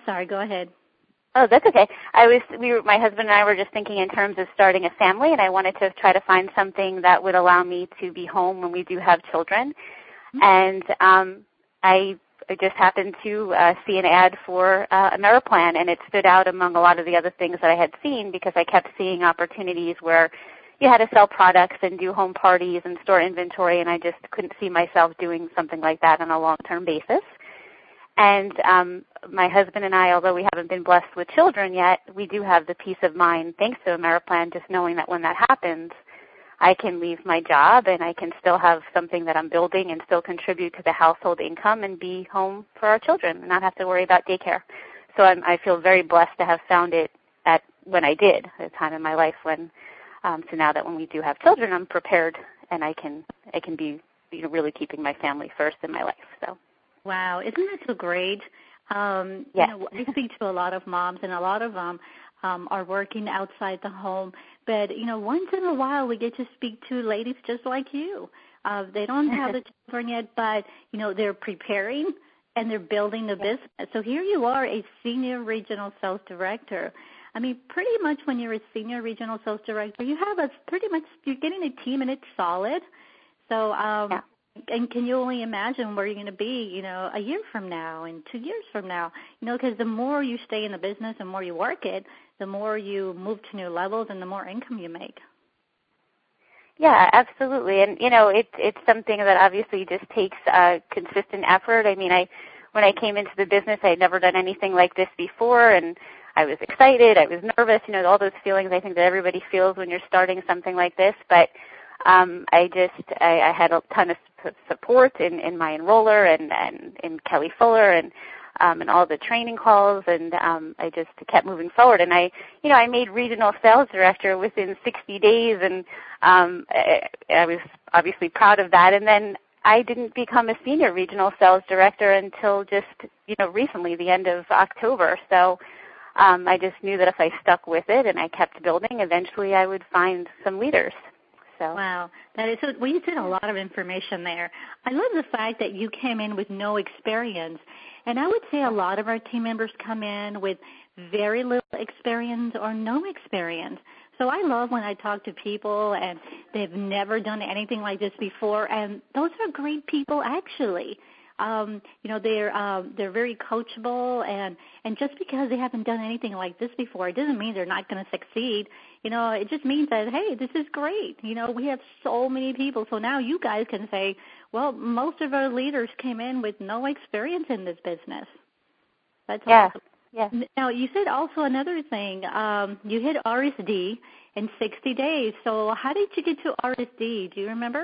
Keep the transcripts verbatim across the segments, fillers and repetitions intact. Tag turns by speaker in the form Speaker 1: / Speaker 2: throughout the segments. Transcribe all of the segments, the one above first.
Speaker 1: sorry. Go ahead.
Speaker 2: Oh, that's okay. I was, we were, my husband and I were just thinking in terms of starting a family, and I wanted to try to find something that would allow me to be home when we do have children. Mm-hmm. And um, I, I just happened to uh, see an ad for uh, Ameriplan, and it stood out among a lot of the other things that I had seen because I kept seeing opportunities where you had to sell products and do home parties and store inventory, and I just couldn't see myself doing something like that on a long-term basis. And um, my husband and I, although we haven't been blessed with children yet, we do have the peace of mind, thanks to Ameriplan, just knowing that when that happens, I can leave my job and I can still have something that I'm building and still contribute to the household income and be home for our children and not have to worry about daycare. So I'm, I feel very blessed to have found it at when I did, at a time in my life when, um, so now that when we do have children, I'm prepared and I can I can be you know, really keeping my family first in my life. So.
Speaker 1: Wow, isn't that so great? Um,
Speaker 2: yes.
Speaker 1: You know, I speak to a lot of moms, and a lot of them um, are working outside the home. But, you know, once in a while we get to speak to ladies just like you. Uh, they don't have the children yet, but, you know, they're preparing and they're building the yes. business. So here you are, a senior regional sales director. I mean, pretty much when you're a senior regional sales director, you have a pretty much, you're getting a team and it's solid. So, um, yeah. And can you only imagine where you're going to be, you know, a year from now and two years from now? You know, because the more you stay in the business and more you work it, the more you move to new levels and the more income you make.
Speaker 2: Yeah, absolutely. And, you know, it, it's something that obviously just takes uh, consistent effort. I mean, I when I came into the business, I had never done anything like this before, and I was excited. I was nervous, you know, all those feelings I think that everybody feels when you're starting something like this. But um, I just, I, I had a ton of support in, in my enroller and, and in Kelly Fuller and um, and all the training calls, and um, I just kept moving forward. And I, you know, I made regional sales director within sixty days, and um, I, I was obviously proud of that. And then I didn't become a senior regional sales director until just, you know, recently, the end of October. So um, I just knew that if I stuck with it and I kept building, eventually I would find some leaders. So.
Speaker 1: Wow, that is so. Well, you said a lot of information there. I love the fact that you came in with no experience, and I would say a lot of our team members come in with very little experience or no experience. So I love when I talk to people and they've never done anything like this before, and those are great people actually. Um, you know, they're um, they're very coachable, and, and just because they haven't done anything like this before, it doesn't mean they're not going to succeed. You know, it just means that, hey, this is great. You know, we have so many people. So now you guys can say, well, most of our leaders came in with no experience in this business. That's
Speaker 2: yeah.
Speaker 1: awesome.
Speaker 2: Yeah.
Speaker 1: Now, you said also another thing. Um, you hit R S D in sixty days. So how did you get to R S D? Do you remember?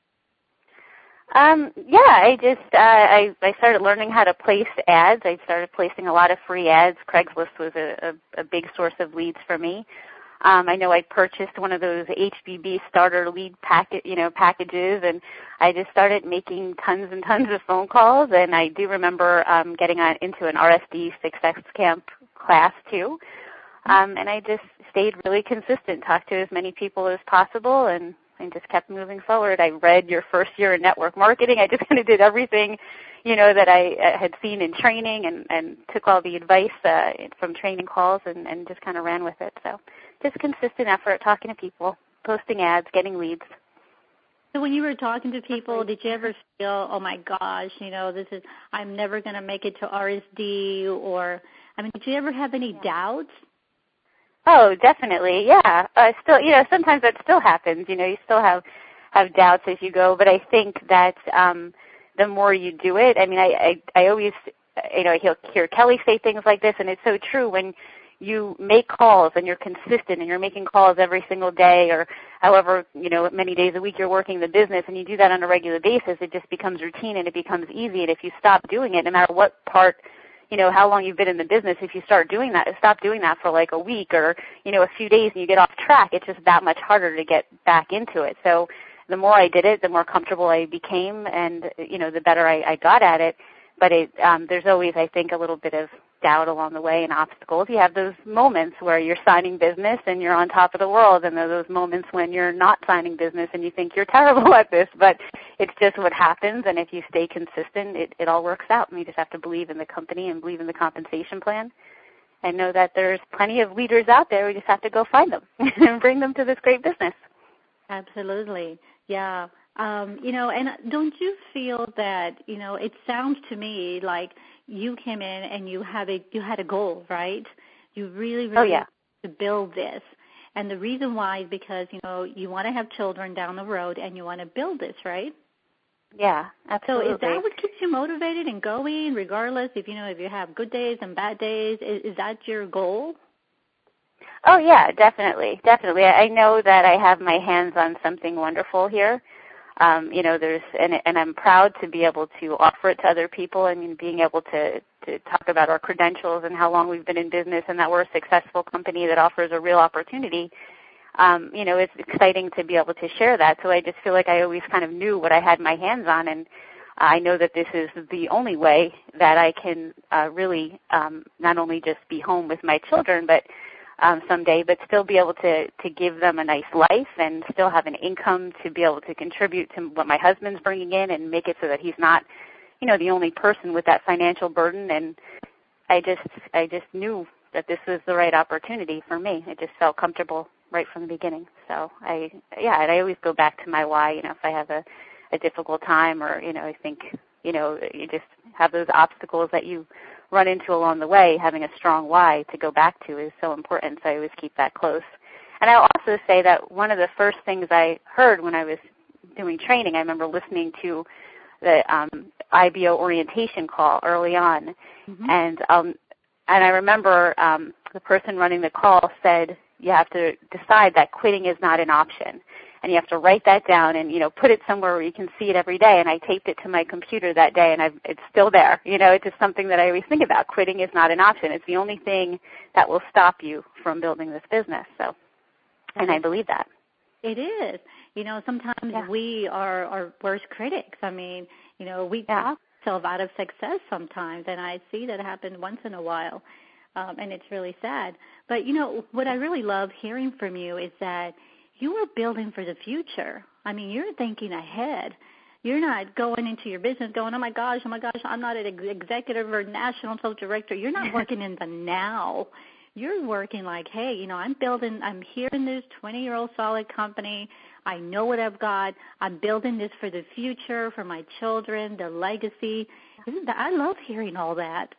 Speaker 2: Um, yeah, I just uh, I, I started learning how to place ads. I started placing a lot of free ads. Craigslist was a, a, a big source of leads for me. Um, I know I purchased one of those H B B starter lead packet, you know, packages, and I just started making tons and tons of phone calls. And I do remember um, getting on, into an R S D Success Camp class too. Um, and I just stayed really consistent, talked to as many people as possible, and and just kept moving forward. I read your first year in network marketing. I just kind of did everything, you know, that I uh, had seen in training, and, and took all the advice uh, from training calls and, and just kind of ran with it. So just consistent effort, talking to people, posting ads, getting leads.
Speaker 1: So when you were talking to people, did you ever feel, oh my gosh, you know, this is, I'm never going to make it to R S D, or, I mean, did you ever have any yeah. doubts?
Speaker 2: Oh, definitely, yeah. Uh, still, you know, sometimes that still happens. You know, you still have have doubts as you go. But I think that um, the more you do it, I mean, I, I, I always, you know, I hear, hear Kelly say things like this, and it's so true. When you make calls and you're consistent and you're making calls every single day, or however, you know, many days a week you're working the business, and you do that on a regular basis, it just becomes routine and it becomes easy. And if you stop doing it, no matter what part, you know, how long you've been in the business, if you start doing that, stop doing that for like a week or, you know, a few days and you get off track, it's just that much harder to get back into it. So the more I did it, the more comfortable I became, and, you know, the better I, I got at it. But it, um, there's always, I think, a little bit of doubt along the way and obstacles. You have those moments where you're signing business and you're on top of the world, and there are those moments when you're not signing business and you think you're terrible at this, but it's just what happens, and if you stay consistent, it, it all works out. And you just have to believe in the company and believe in the compensation plan and know that there's plenty of leaders out there. We just have to go find them and bring them to this great business.
Speaker 1: Absolutely. Yeah. Um, you know, and don't you feel that, you know, it sounds to me like you came in and you have a you had a goal, right? You really, really
Speaker 2: oh, yeah.
Speaker 1: to build this. And the reason why is because, you know, you want to have children down the road and you want to build this, right?
Speaker 2: Yeah, absolutely.
Speaker 1: So is that what keeps you motivated and going, regardless if, you know, if you have good days and bad days? Is, is that your goal?
Speaker 2: Oh, yeah, definitely, definitely. I know that I have my hands on something wonderful here. Um, you know, there's, and, and I'm proud to be able to offer it to other people. I mean, being able to, to talk about our credentials and how long we've been in business and that we're a successful company that offers a real opportunity. Um, you know, it's exciting to be able to share that. So I just feel like I always kind of knew what I had my hands on, and I know that this is the only way that I can uh, really um, not only just be home with my children, but Um, someday, but still be able to, to give them a nice life and still have an income to be able to contribute to what my husband's bringing in and make it so that he's not, you know, the only person with that financial burden. And I just, I just knew that this was the right opportunity for me. It just felt comfortable right from the beginning. So I, yeah, and I always go back to my why. You know, if I have a, a difficult time, or you know, I think, you know, you just have those obstacles that you run into along the way, having a strong why to go back to is so important, so I always keep that close. And I'll also say that one of the first things I heard when I was doing training, I remember listening to the um, I B O orientation call early on, mm-hmm. and um, and I remember um, the person running the call said, you have to decide that quitting is not an option. And you have to write that down and, you know, put it somewhere where you can see it every day. And I taped it to my computer that day, and I've, it's still there. You know, it's just something that I always think about. Quitting is not an option. It's the only thing that will stop you from building this business. So, and I believe that.
Speaker 1: It is. You know, sometimes yeah. we are our worst critics. I mean, you know, we yeah. talk ourselves out of success sometimes, and I see that happen once in a while, um, and it's really sad. But, you know, what I really love hearing from you is that you are building for the future. I mean, you're thinking ahead. You're not going into your business going, oh, my gosh, oh, my gosh, I'm not an executive or national sales director. You're not working in the now. You're working like, hey, you know, I'm building, I'm here in this twenty-year-old solid company. I know what I've got. I'm building this for the future, for my children, the legacy. Isn't that, I love hearing all that.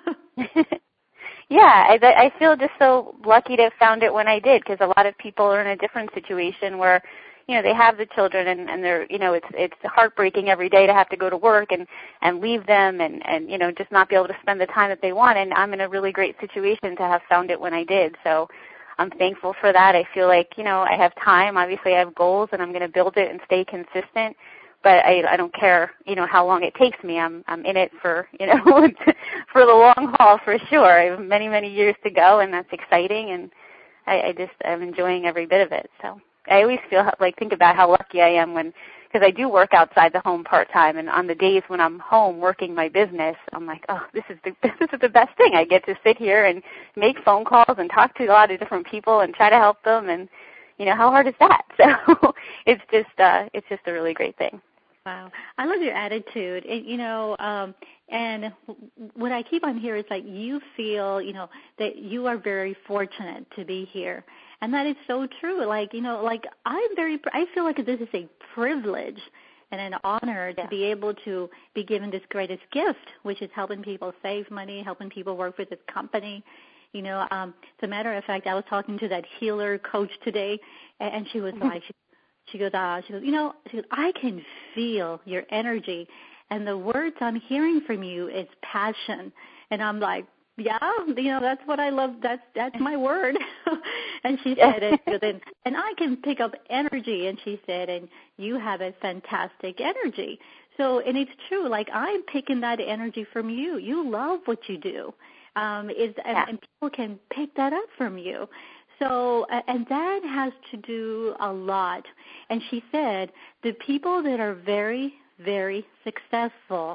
Speaker 2: Yeah, I, I feel just so lucky to have found it when I did, because a lot of people are in a different situation where, you know, they have the children and, and they're, you know, it's it's heartbreaking every day to have to go to work and, and leave them and, and, you know, just not be able to spend the time that they want. And I'm in a really great situation to have found it when I did. So I'm thankful for that. I feel like, you know, I have time. Obviously, I have goals, and I'm going to build it and stay consistent. But I, I don't care, you know, how long it takes me. I'm I'm in it for, you know, for the long haul for sure. I have many, many years to go, and that's exciting, and I, I just I'm enjoying every bit of it. So I always feel like think about how lucky I am when, because I do work outside the home part time, and on the days when I'm home working my business, I'm like, oh, this is the this is the best thing. I get to sit here and make phone calls and talk to a lot of different people and try to help them, and you know, how hard is that? So it's just uh, it's just a really great thing.
Speaker 1: Wow. I love your attitude. And, you know, um, and what I keep on here is like you feel, you know, that you are very fortunate to be here. And that is so true. Like, you know, like I'm very, I feel like this is a privilege and an honor yeah. to be able to be given this greatest gift, which is helping people save money, helping people work with this company. You know, um, as a matter of fact, I was talking to that healer coach today, and she was mm-hmm. like, she, She goes, ah, she goes, you know, she goes, I can feel your energy, and the words I'm hearing from you is passion. And I'm like, yeah, you know, that's what I love. That's that's my word. And she said, and, and I can pick up energy. And she said, and you have a fantastic energy. So, and it's true. Like I'm picking that energy from you. You love what you do. Um, is and,
Speaker 2: yeah.
Speaker 1: and people can pick that up from you. So, and that has to do a lot. And she said the people that are very, very successful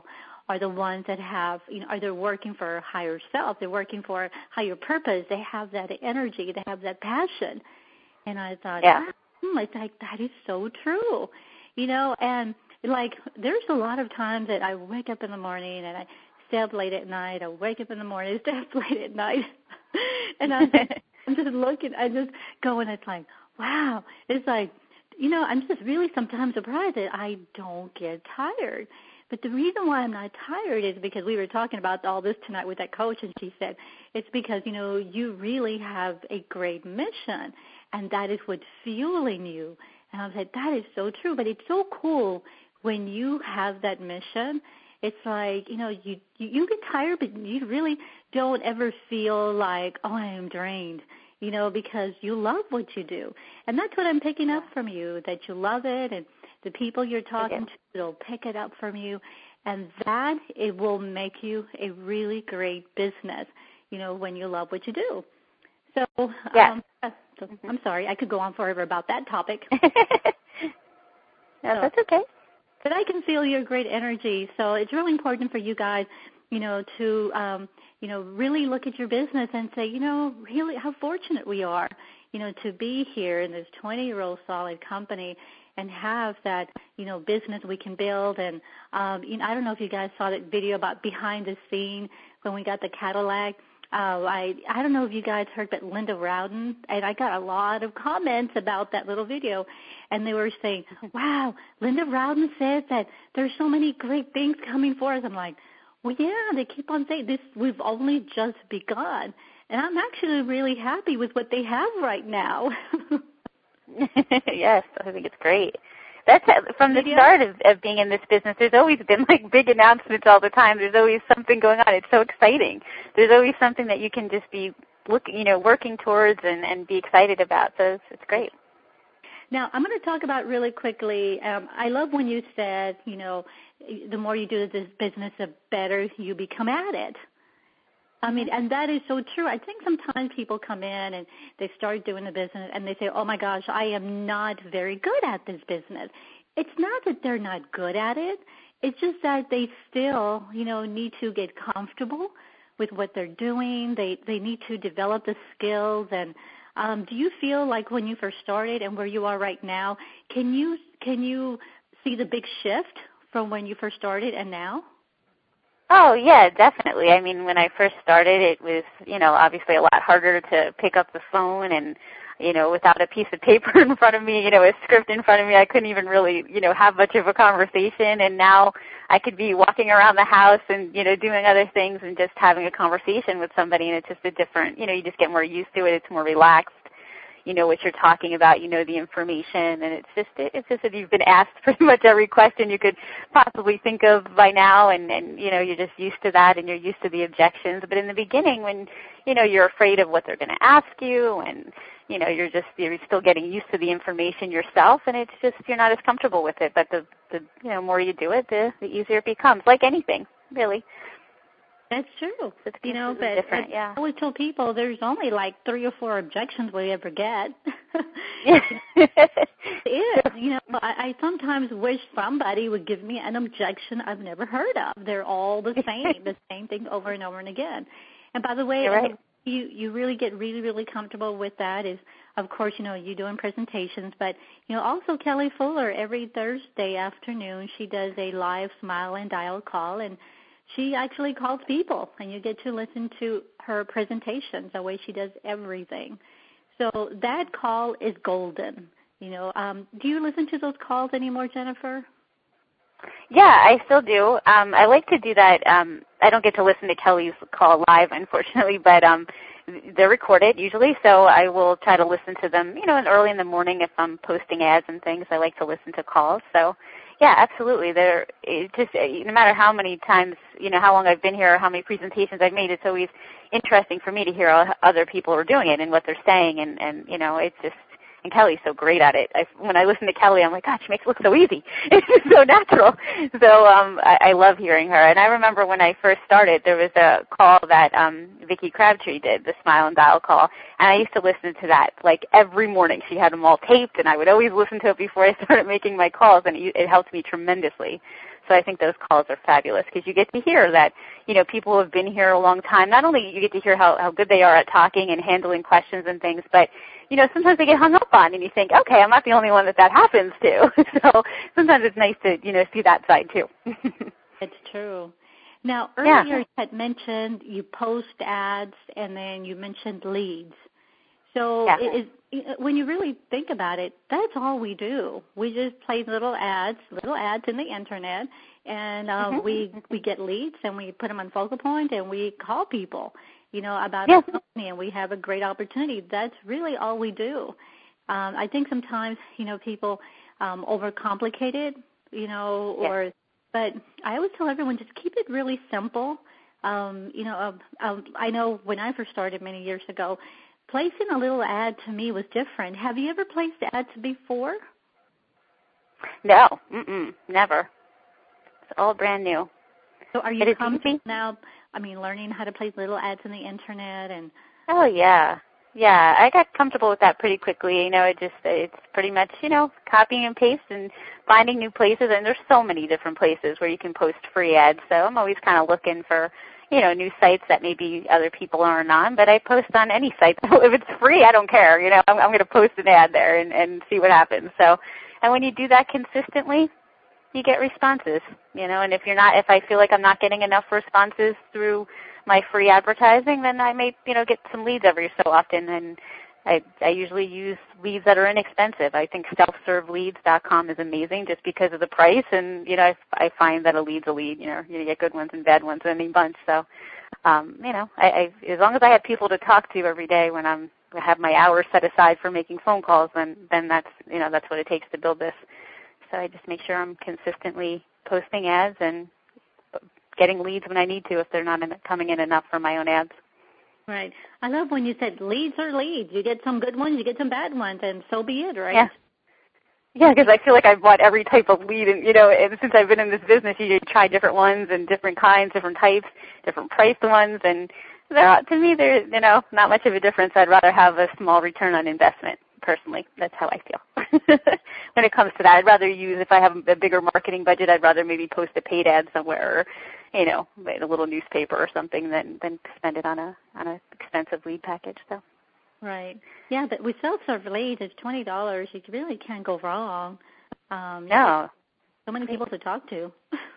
Speaker 1: are the ones that have, you know, are they working for a higher self? They're working for a higher purpose. They have that energy. They have that passion. And I thought,
Speaker 2: yeah.
Speaker 1: hmm, it's like, that is so true, you know, and like there's a lot of times that I wake up in the morning and I stay up late at night. I wake up in the morning, stay up late at night, and I'm, I'm just looking, I just go and it's like, wow, it's like, you know, I'm just really sometimes surprised that I don't get tired. But the reason why I'm not tired is because we were talking about all this tonight with that coach, and she said it's because, you know, you really have a great mission, and that is what's fueling you. And I was like, that is so true. But it's so cool when you have that mission. It's like, you know, you, you, you get tired, but you really don't ever feel like, oh, I am drained, you know, because you love what you do. And that's what I'm picking up from you, that you love it, and the people you're talking to, they'll pick it up from you, and that it will make you a really great business, you know, when you love what you do. So,
Speaker 2: yeah.
Speaker 1: um, so I'm sorry, I could go on forever about that topic.
Speaker 2: no,
Speaker 1: so,
Speaker 2: that's okay.
Speaker 1: But I can feel your great energy, so it's really important for you guys, you know, to, um, you know, really look at your business and say, you know, really how fortunate we are, you know, to be here in this twenty-year-old solid company and have that, you know, business we can build. And, um, you know, I don't know if you guys saw that video about behind the scene when we got the Cadillac. Uh, I I don't know if you guys heard, but Linda Rowden, and I got a lot of comments about that little video, and they were saying, wow, Linda Rowden says that there's so many great things coming for us. I'm like, well, yeah, they keep on saying this. We've only just begun, and I'm actually really happy with what they have right now.
Speaker 2: Yes, I think it's great. That's from the
Speaker 1: yeah.
Speaker 2: start of, of being in this business. There's always been like big announcements all the time. There's always something going on. It's so exciting. There's always something that you can just be looking, you know, working towards and, and be excited about. So it's, it's great.
Speaker 1: Now, I'm going to talk about really quickly. Um, I love when you said, you know, the more you do this business, the better you become at it. I mean, and that is so true. I think sometimes people come in and they start doing the business and they say, oh, my gosh, I am not very good at this business. It's not that they're not good at it. It's just that they still, you know, need to get comfortable with what they're doing. They they need to develop the skills. And um, do you feel like when you first started and where you are right now, can you can you see the big shift from when you first started and now?
Speaker 2: Oh, yeah, definitely. I mean, when I first started, it was, you know, obviously a lot harder to pick up the phone and, you know, without a piece of paper in front of me, you know, a script in front of me, I couldn't even really, you know, have much of a conversation. And now I could be walking around the house and, you know, doing other things and just having a conversation with somebody, and it's just a different, you know, you just get more used to it. It's more relaxed. You know what you're talking about, you know the information, and it's just it's just that you've been asked pretty much every question you could possibly think of by now, and, and you know you're just used to that, and you're used to the objections. But in the beginning, when you know you're afraid of what they're going to ask you, and you know you're just you're still getting used to the information yourself, and it's just you're not as comfortable with it. But the the you know more you do it, the the easier it becomes. Like anything, really.
Speaker 1: That's true.
Speaker 2: It's
Speaker 1: you know, but
Speaker 2: different,
Speaker 1: I,
Speaker 2: yeah.
Speaker 1: I always tell people there's only like three or four objections we ever get.
Speaker 2: It
Speaker 1: is. You know, I, I sometimes wish somebody would give me an objection I've never heard of. They're all the same, the same thing over and over and again. And by the way,
Speaker 2: You're right.
Speaker 1: you you really get really, really comfortable with that is, of course, you know, you doing presentations, but, you know, also Kelly Fuller, every Thursday afternoon, she does a live Smile and Dial call, and she actually calls people, and you get to listen to her presentations, the way she does everything. So that call is golden. You know, um, do you listen to those calls anymore, Jennifer?
Speaker 2: Yeah, I still do. Um, I like to do that. Um, I don't get to listen to Kelly's call live, unfortunately, but um, they're recorded usually, so I will try to listen to them, you know, early in the morning if I'm posting ads and things. I like to listen to calls. So, yeah, absolutely. They're it just no matter how many times, you know, how long I've been here or how many presentations I've made, it's always interesting for me to hear how other people are doing it and what they're saying, and, and you know, it's just, and Kelly's so great at it. I, when I listen to Kelly, I'm like, God, she makes it look so easy. It's just so natural. So um, I, I love hearing her. And I remember when I first started, there was a call that um, Vicki Crabtree did, the Smile and Dial call, and I used to listen to that like every morning. She had them all taped, and I would always listen to it before I started making my calls, and it, it helped me tremendously. So I think those calls are fabulous because you get to hear that, you know, people who have been here a long time. Not only you get to hear how, how good they are at talking and handling questions and things, but, you know, sometimes they get hung up on and you think, okay, I'm not the only one that that happens to. So sometimes it's nice to, you know, see that side too.
Speaker 1: It's true. Now, earlier
Speaker 2: yeah.
Speaker 1: you had mentioned you post ads and then you mentioned leads. So
Speaker 2: yeah.
Speaker 1: it is, when you really think about it, that's all we do. We just play little ads, little ads in the Internet, and uh,
Speaker 2: mm-hmm.
Speaker 1: we we get leads and we put them on Focal Point and we call people, you know, about
Speaker 2: yeah.
Speaker 1: our company, and we have a great opportunity. That's really all we do. Um, I think sometimes, you know, people um, overcomplicate it, you know, or yeah. But I always tell everyone, just keep it really simple. Um, you know, uh, um, I know when I first started many years ago, placing a little ad to me was different. Have you ever placed ads before?
Speaker 2: No, mm-mm, never. It's all brand new.
Speaker 1: So are you comfortable now, I mean, learning how to place little ads in the Internet? And
Speaker 2: Oh, yeah. Yeah, I got comfortable with that pretty quickly. You know, it just, it's pretty much, you know, copying and paste and finding new places. And there's so many different places where you can post free ads. So I'm always kind of looking for, you know, new sites that maybe other people aren't on. But I post on any site. If it's free, I don't care. You know, I'm, I'm going to post an ad there and, and see what happens. So, and when you do that consistently, you get responses, you know, and if you're not, if I feel like I'm not getting enough responses through my free advertising, then I may, you know, get some leads every so often, and I, I usually use leads that are inexpensive. I think self serve leads dot com is amazing just because of the price, and, you know, I, I find that a lead's a lead, you know, you get good ones and bad ones in any bunch, so, um, you know, I, I, as long as I have people to talk to every day when I'm, I have my hours set aside for making phone calls, then, then that's, you know, that's what it takes to build this. So I just make sure I'm consistently posting ads and getting leads when I need to if they're not in, coming in enough for my own ads.
Speaker 1: Right. I love when you said leads are leads. You get some good ones, you get some bad ones, and so be it, right?
Speaker 2: Yeah. Yeah, because I feel like I've bought every type of lead, and, you know, and since I've been in this business, you try different ones and different kinds, different types, different priced ones, and they're, to me, they're, you know, not much of a difference. I'd rather have a small return on investment. Personally, that's how I feel. When it comes to that, I'd rather use, if I have a bigger marketing budget, I'd rather maybe post a paid ad somewhere, or, you know, in a little newspaper or something, than than spend it on a on an expensive lead package. So.
Speaker 1: Right. Yeah, but with self-serve leads, it's twenty dollars. You really can't go wrong. Um,
Speaker 2: no.
Speaker 1: So many people to talk to.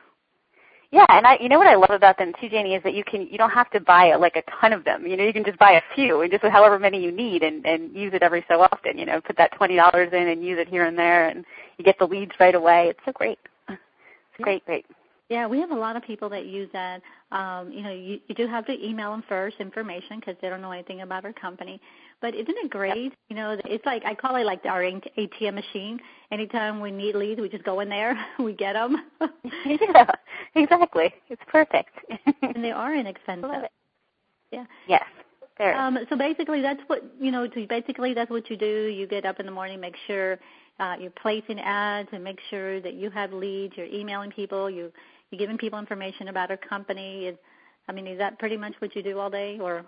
Speaker 2: Yeah, and I, you know what I love about them too, Janie, is that you can, you don't have to buy like a ton of them. You know, you can just buy a few and just however many you need, and, and use it every so often. You know, put that twenty dollars in and use it here and there, and you get the leads right away. It's so great. It's
Speaker 1: yeah.
Speaker 2: great, great.
Speaker 1: Yeah, we have a lot of people that use that. Um, you know, you, you do have to email them first information because they don't know anything about our company. But isn't it great? Yep. You know, it's like, I call it like our A T M machine. Anytime we need leads, we just go in there, we get them.
Speaker 2: Yeah, exactly. It's perfect.
Speaker 1: And they are inexpensive.
Speaker 2: Love it.
Speaker 1: Yeah.
Speaker 2: Yes. Very.
Speaker 1: Um, so basically, that's what you know. Basically, that's what you do. You get up in the morning, make sure uh, you're placing ads, and make sure that you have leads. You're emailing people. You you're giving people information about our company. Is, I mean, is that pretty much what you do all day, or?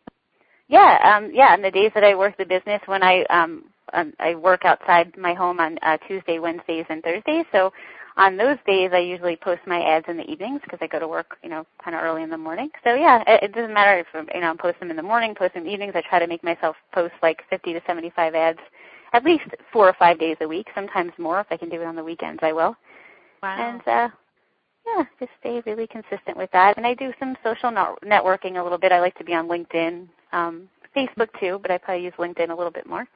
Speaker 2: Yeah, um, yeah. On the days that I work the business, when I um, um I work outside my home on uh, Tuesday, Wednesdays, and Thursdays. So on those days, I usually post my ads in the evenings because I go to work, you know, kind of early in the morning. So yeah, it, it doesn't matter if you know I post them in the morning, post them in the evenings. I try to make myself post like fifty to seventy-five ads, at least four or five days a week. Sometimes more if I can do it on the weekends, I will.
Speaker 1: Wow.
Speaker 2: And uh, yeah, just stay really consistent with that. And I do some social net- networking a little bit. I like to be on LinkedIn, um, Facebook too, but I probably use LinkedIn a little bit more.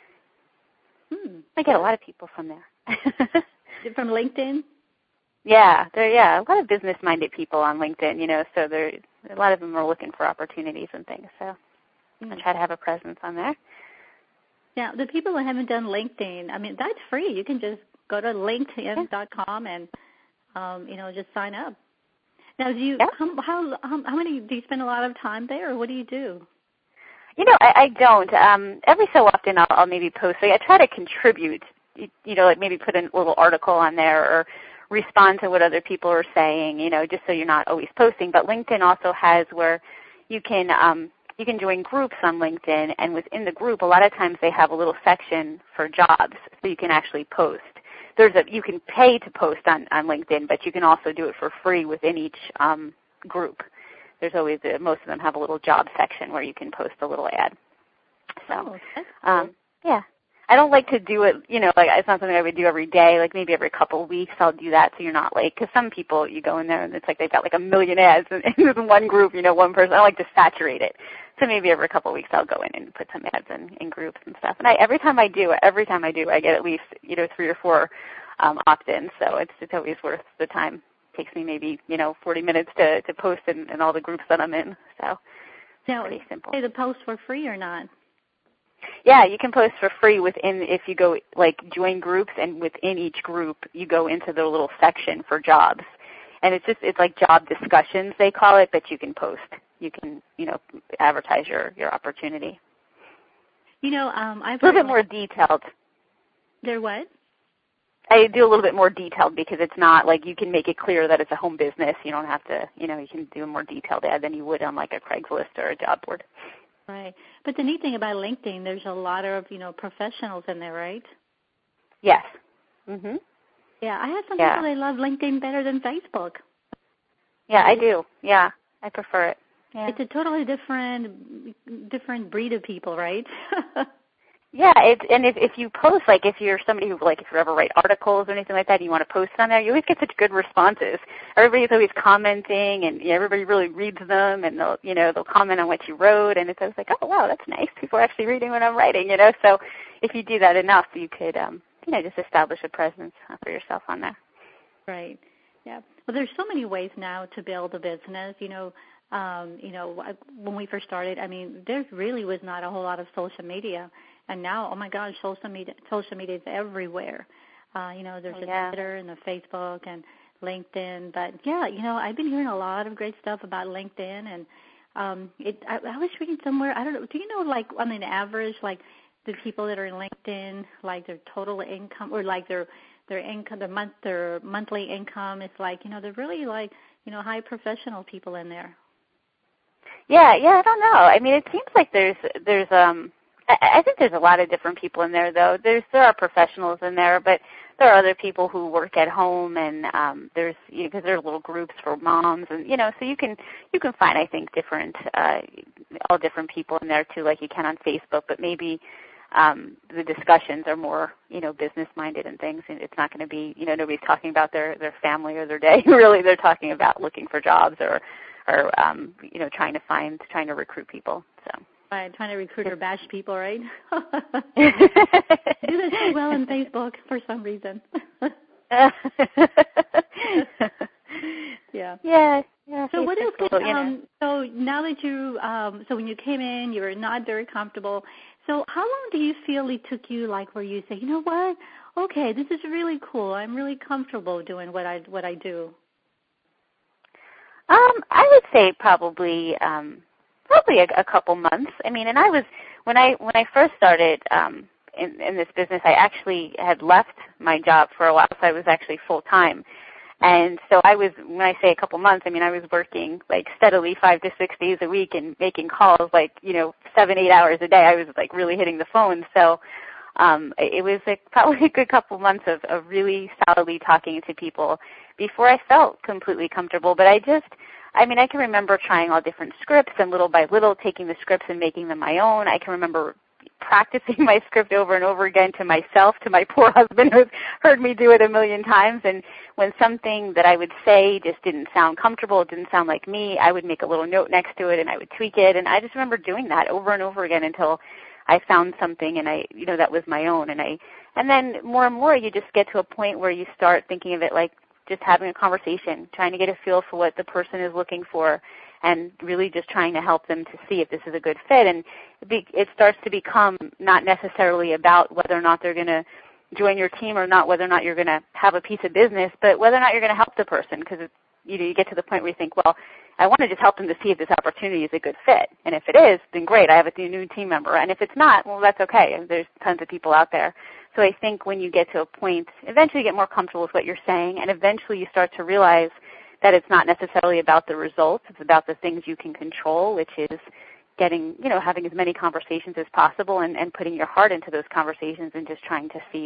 Speaker 1: Hmm.
Speaker 2: I get a lot of people from there.
Speaker 1: From LinkedIn?
Speaker 2: Yeah, there. Yeah, a lot of business-minded people on LinkedIn. You know, so there a lot of them are looking for opportunities and things. So mm. I try to have a presence on there.
Speaker 1: Now, the people who haven't done LinkedIn, I mean, that's free. You can just go to LinkedIn dot com and um, you know just sign up. Now, do you yeah. how, how how many do you spend a lot of time there, or what do you do?
Speaker 2: You know, I, I don't. Um, every so often, I'll, I'll maybe post. Like, I try to contribute. You know, like maybe put a little article on there or respond to what other people are saying. You know, just so you're not always posting. But LinkedIn also has where you can um, you can join groups on LinkedIn, and within the group, a lot of times they have a little section for jobs, so you can actually post. there's a you can pay to post on, on LinkedIn, but you can also do it for free within each um, group. There's always a, most of them have a little job section where you can post a little ad. So,
Speaker 1: oh, that's cool.
Speaker 2: um, yeah. I don't like to do it, you know, like it's not something I would do every day. Like maybe every couple of weeks I'll do that so you're not like, because some people, you go in there and it's like they've got like a million ads in, in one group, you know, one person. I like to saturate it. So maybe every couple of weeks I'll go in and put some ads in, in groups and stuff. And I, every time I do, every time I do, I get at least, you know, three or four um, opt-ins. So it's, it's always worth the time. It takes me maybe, you know, forty minutes to, to post in, in all the groups that I'm in. So
Speaker 1: now,
Speaker 2: pretty simple.
Speaker 1: Say the post for free or not?
Speaker 2: Yeah, you can post for free within, if you go, like, join groups, and within each group, you go into the little section for jobs. And it's just, it's like job discussions, they call it, but you can post. You can, you know, advertise your, your opportunity.
Speaker 1: You know, um, I've
Speaker 2: a little bit more detailed.
Speaker 1: They're what?
Speaker 2: I do a little bit more detailed because it's not, like, you can make it clear that it's a home business. You don't have to, you know, you can do a more detailed ad than you would on, like, a Craigslist or a job board.
Speaker 1: Right. But the neat thing about LinkedIn, there's a lot of, you know, professionals in there, right?
Speaker 2: Yes. Mhm.
Speaker 1: Yeah, I have some
Speaker 2: yeah.
Speaker 1: people that love LinkedIn better than Facebook.
Speaker 2: Yeah, I do. Yeah, I prefer it. Yeah.
Speaker 1: It's a totally different different breed of people, right?
Speaker 2: Yeah, it's, and if, if you post, like if you're somebody who, like if you ever write articles or anything like that, and you want to post on there, you always get such good responses. Everybody's always commenting, and you know, everybody really reads them, and they'll, you know, they'll comment on what you wrote, and it's always like, oh, wow, that's nice. People are actually reading what I'm writing, you know. So if you do that enough, you could, um, you know, just establish a presence for yourself on there.
Speaker 1: Right. Yeah. Well, there's so many ways now to build a business, you know. Um, you know, when we first started, I mean, there really was not a whole lot of social media. And now, oh, my gosh, social media, social media is everywhere. Uh, you know, there's
Speaker 2: oh,
Speaker 1: a
Speaker 2: yeah.
Speaker 1: Twitter and a Facebook and LinkedIn. But, yeah, you know, I've been hearing a lot of great stuff about LinkedIn. And um, it, I, I was reading somewhere, I don't know, do you know, like, on an average, like, the people that are in LinkedIn, like, their total income or, like, their their income, their, month, their monthly income is, like, you know, they're really, like, you know, high professional people in there.
Speaker 2: Yeah, yeah, I don't know. I mean, it seems like there's, there's, um, I, I think there's a lot of different people in there, though. There's, there are professionals in there, but there are other people who work at home, and um, there's, you know, because there are little groups for moms, and you know, so you can, you can find, I think, different, uh, all different people in there too, like you can on Facebook, but maybe um, the discussions are more, you know, business-minded and things, and it's not going to be, you know, nobody's talking about their, their family or their day. Really, they're talking about looking for jobs or, or um, you know, trying to find, trying to recruit people. So.
Speaker 1: Right, trying to recruit or bash people, right? Do this so well on Facebook for some reason. yeah.
Speaker 2: Yeah. Yeah.
Speaker 1: So what else? Could,
Speaker 2: cool, you know.
Speaker 1: um, so now that you, um, so when you came in, you were not very comfortable. So how long do you feel it took you, like, where you say, you know what? Okay, this is really cool. I'm really comfortable doing what I what I do.
Speaker 2: Um, I would say probably um, probably a, a couple months. I mean, and I was when I when I first started um, in, in this business, I actually had left my job for a while, so I was actually full time. And so I was, when I say a couple months, I mean I was working like steadily five to six days a week and making calls like, you know, seven, eight hours a day. I was like really hitting the phone. So um, it was like probably a good couple months of, of really solidly talking to people before I felt completely comfortable. But I just, I mean, I can remember trying all different scripts and little by little taking the scripts and making them my own. I can remember practicing my script over and over again to myself, to my poor husband who's heard me do it a million times. And when something that I would say just didn't sound comfortable, it didn't sound like me, I would make a little note next to it and I would tweak it. And I just remember doing that over and over again until I found something and I, you know, that was my own. And I, and then more and more you just get to a point where you start thinking of it like just having a conversation, trying to get a feel for what the person is looking for, and really just trying to help them to see if this is a good fit. And it starts to become not necessarily about whether or not they're going to join your team or not, whether or not you're going to have a piece of business, but whether or not you're going to help the person, because you know, you get to the point where you think, well, I want to just help them to see if this opportunity is a good fit. And if it is, then great, I have a new team member. And if it's not, well, that's okay. There's tons of people out there. So I think when you get to a point, eventually you get more comfortable with what you're saying, and eventually you start to realize that it's not necessarily about the results. It's about the things you can control, which is getting, you know, having as many conversations as possible and, and putting your heart into those conversations and just trying to see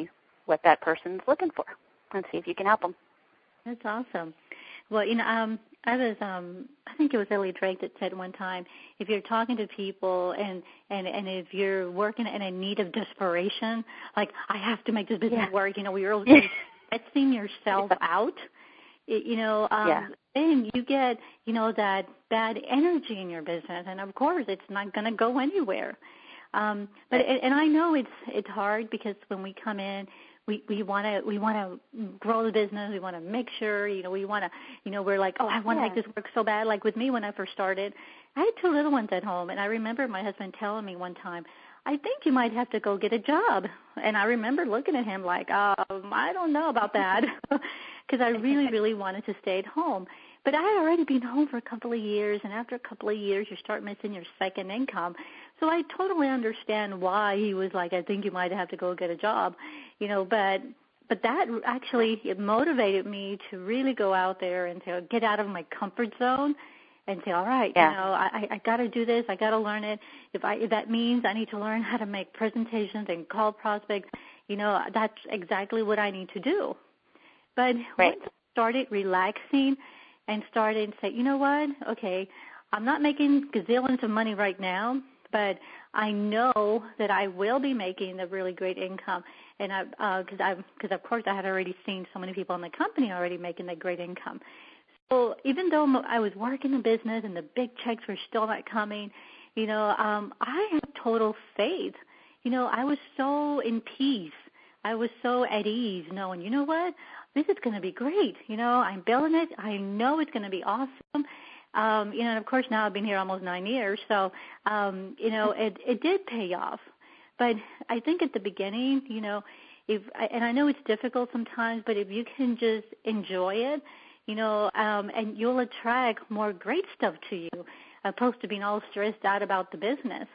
Speaker 2: what that person's looking for and see if you can help them.
Speaker 1: That's awesome. Well, you know, um, I was, um, I think it was Ellie Drake that said one time, if you're talking to people and, and, and if you're working in a need of desperation, like, I have to make this business yeah. work, you know, you're testing yourself yeah. out, it, you know, um, yeah. then you get, you know, that bad energy in your business. And, of course, it's not going to go anywhere. Um, but and I know it's it's hard because when we come in, we we want to we want to grow the business. We want to make sure, you know, we want to, you know, we're like, oh, I want to yeah. make this work so bad. Like with me when I first started, I had two little ones at home, and I remember my husband telling me one time, I think you might have to go get a job. And I remember looking at him like, um, I don't know about that, because I really really wanted to stay at home. But I had already been home for a couple of years, and after a couple of years, you start missing your second income. So I totally understand why he was like, I think you might have to go get a job, you know, but but that actually it motivated me to really go out there and to get out of my comfort zone and say, all right, yeah. you know, I, I got to do this. I got to learn it. If, I, if that means I need to learn how to make presentations and call prospects, you know, that's exactly what I need to do. But
Speaker 2: right.
Speaker 1: once I started relaxing and started to say, you know what, okay, I'm not making gazillions of money right now, but I know that I will be making a really great income, and I because uh, I because of course I had already seen so many people in the company already making that great income. So even though I was working the business and the big checks were still not coming, you know, um, I had total faith. You know, I was so in peace. I was so at ease, knowing, you know what, this is going to be great. You know, I'm building it. I know it's going to be awesome. Um, you know, and of course now I've been here almost nine years, so, um, you know, it, it did pay off. But I think at the beginning, you know, if, and I know it's difficult sometimes, but if you can just enjoy it, you know, um, and you'll attract more great stuff to you, opposed to being all stressed out about the business.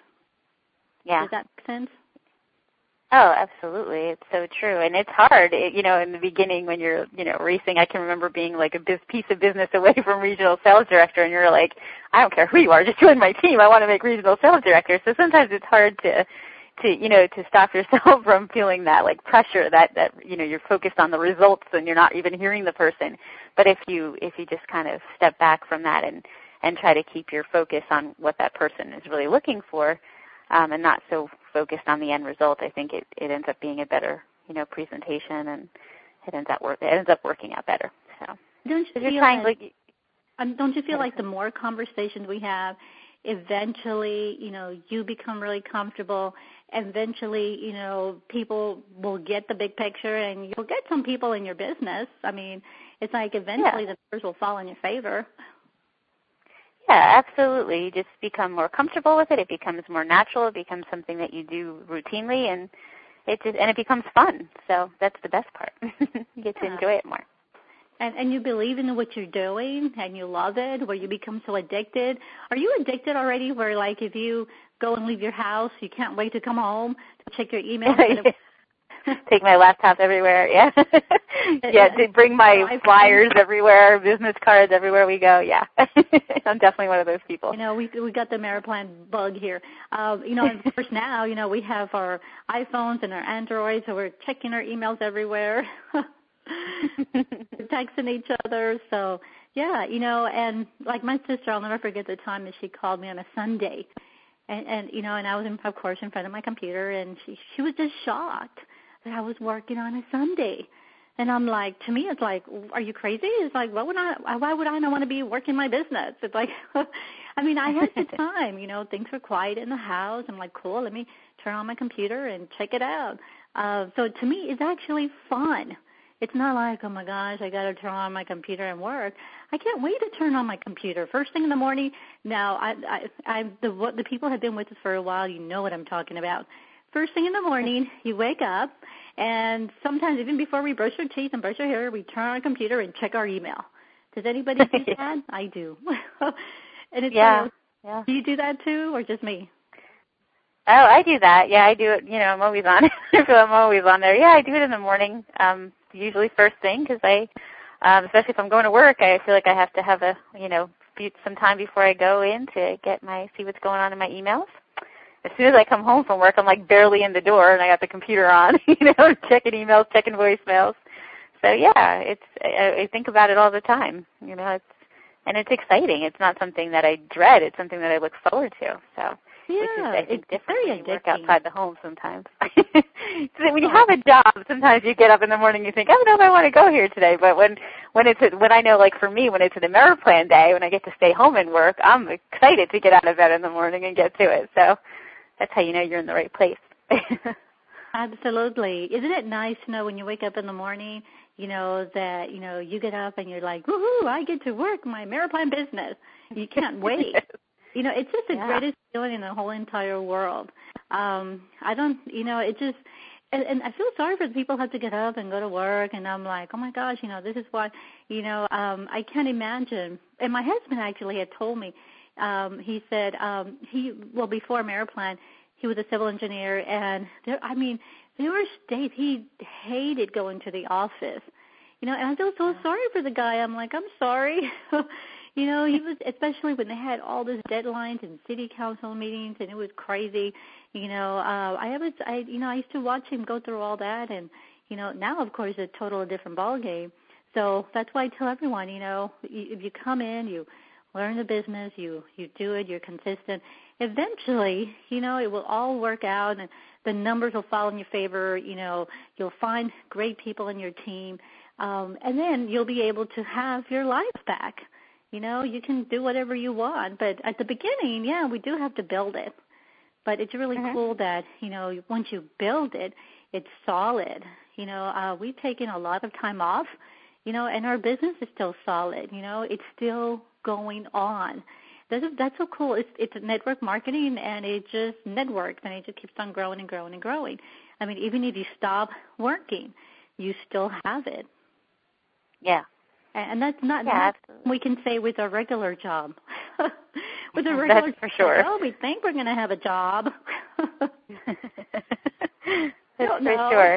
Speaker 2: Yeah.
Speaker 1: Does that make sense?
Speaker 2: Oh, absolutely. It's so true. And it's hard, it, you know, in the beginning when you're, you know, racing. I can remember being like a biz- piece of business away from regional sales director, and you're like, I don't care who you are, just join my team. I want to make regional sales director. So sometimes it's hard to, to, you know, to stop yourself from feeling that like pressure that, that, you know, you're focused on the results and you're not even hearing the person. But if you, if you just kind of step back from that and, and try to keep your focus on what that person is really looking for, Um, and not so focused on the end result, I think it, it ends up being a better, you know, presentation, and it ends up work, it ends up working out better. So
Speaker 1: don't you feel
Speaker 2: trying,
Speaker 1: like,
Speaker 2: like,
Speaker 1: um, don't you feel like the more conversations we have, eventually, you know, you become really comfortable. Eventually, you know, people will get the big picture, and you'll get some people in your business. I mean, it's like eventually yeah. the numbers will fall in your favor.
Speaker 2: Yeah, absolutely. You just become more comfortable with it. It becomes more natural. It becomes something that you do routinely, and it just and it becomes fun. So that's the best part. You get yeah. to enjoy it more.
Speaker 1: And and you believe in what you're doing, and you love it, where you become so addicted. Are you addicted already? Where like if you go and leave your house, you can't wait to come home to check your email.
Speaker 2: Take my laptop everywhere, yeah. yeah, to bring my flyers everywhere, business cards everywhere we go, yeah. I'm definitely one of those people.
Speaker 1: You know, we we got the Mariplan bug here. Uh, you know, and of course now, you know, we have our iPhones and our Androids, so we're checking our emails everywhere, texting each other. So, yeah, you know, and like my sister, I'll never forget the time that she called me on a Sunday. And, and you know, and I was, in, of course, in front of my computer, and she she was just shocked that I was working on a Sunday. And I'm like, to me, it's like, are you crazy? It's like, what would I, why would I not want to be working my business? It's like, I mean, I had the time, you know, things were quiet in the house. I'm like, cool, let me turn on my computer and check it out. Uh, so to me, it's actually fun. It's not like, oh my gosh, I got to turn on my computer and work. I can't wait to turn on my computer. First thing in the morning. Now, I, I, I the, what, the people have been with us for a while. You know what I'm talking about. First thing in the morning, you wake up, and sometimes even before we brush our teeth and brush our hair, we turn on our computer and check our email. Does anybody do that? I do. And it's
Speaker 2: yeah.
Speaker 1: like,
Speaker 2: yeah.
Speaker 1: Do you do that too, or just me?
Speaker 2: Oh, I do that. Yeah, I do it. You know, I'm always on. I'm always on there. Yeah, I do it in the morning, um, usually first thing, because I, um, especially if I'm going to work, I feel like I have to have a, you know, some time before I go in to get my see what's going on in my emails. as soon as I come home from work, I'm like barely in the door, and I got the computer on, you know, checking emails, checking voicemails. So yeah, it's I, I think about it all the time. You know, it's and it's exciting. It's not something that I dread. It's something that I look forward to. So
Speaker 1: yeah,
Speaker 2: which is I think
Speaker 1: it's
Speaker 2: different
Speaker 1: very
Speaker 2: when you
Speaker 1: addicting.
Speaker 2: work outside the home sometimes. So when you have a job, sometimes you get up in the morning and you think, I don't know if I want to go here today. But when when it's a, when I know, like for me, when it's an AmeriPlan day, when I get to stay home and work, I'm excited to get out of bed in the morning and get to it. So that's how you know you're in the right place.
Speaker 1: Absolutely. Isn't it nice to know when you wake up in the morning, you know, that, you know, you get up and you're like, woohoo, I get to work my AmeriPlan business. You can't wait. Yes. You know, it's just the yeah. greatest feeling in the whole entire world. Um, I don't, you know, it just, and, and I feel sorry for the people who have to get up and go to work, and I'm like, oh, my gosh, you know, this is what, you know, um, I can't imagine. And my husband actually had told me, um, he said um, he, well, before AmeriPlan, he was a civil engineer, and there, I mean, there were days he hated going to the office, you know, and I feel so sorry for the guy. I'm like, I'm sorry. You know, he was, especially when they had all these deadlines and city council meetings, and it was crazy. You know, uh, I was, I, you know, I used to watch him go through all that, and you know, now of course it's a totally different ballgame. So that's why I tell everyone, you know, if you come in, you learn the business, you you do it, you're consistent. Eventually, you know, it will all work out, and the numbers will fall in your favor. You know, you'll find great people in your team, um, and then you'll be able to have your life back. You know, you can do whatever you want, but at the beginning, yeah, we do have to build it. But it's really mm-hmm. cool that, you know, once you build it, it's solid. You know, uh, we've taken a lot of time off, you know, and our business is still solid. You know, it's still going on. That's, that's so cool. It's, it's network marketing, and it just networks, and it just keeps on growing and growing and growing. I mean, even if you stop working, you still have it.
Speaker 2: Yeah.
Speaker 1: And that's not,
Speaker 2: yeah,
Speaker 1: not we can say with a regular job. With a regular
Speaker 2: that's for sure.
Speaker 1: job, oh, we think we're going to have a job.
Speaker 2: That's for sure.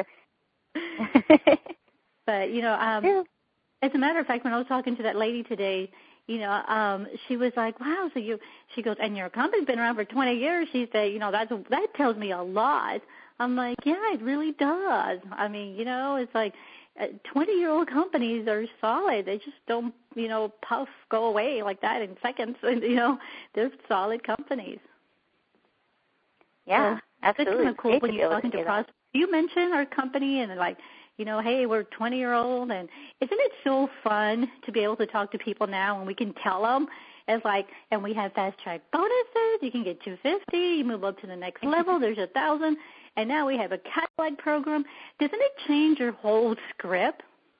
Speaker 1: But, you know, um, yeah. as a matter of fact, when I was talking to that lady today, you know, um, she was like, wow, so you, she goes, and your company's been around for twenty years. She said, you know, that's, that tells me a lot. I'm like, yeah, it really does. I mean, you know, it's like, twenty-year-old companies are solid. They just don't, you know, puff, go away like that in seconds. And, you know, they're solid companies.
Speaker 2: Yeah,
Speaker 1: so
Speaker 2: absolutely.
Speaker 1: It's kind of cool
Speaker 2: Great
Speaker 1: when
Speaker 2: to
Speaker 1: you're talking to prospects. You mention our company and like, you know, hey, we're twenty-year-old. And isn't it so fun to be able to talk to people now and we can tell them? It's like, and we have fast-track bonuses. You can get two hundred fifty dollars. You move up to the next level. There's one thousand dollars. And now we have a Cadillac program. Doesn't it change your whole script?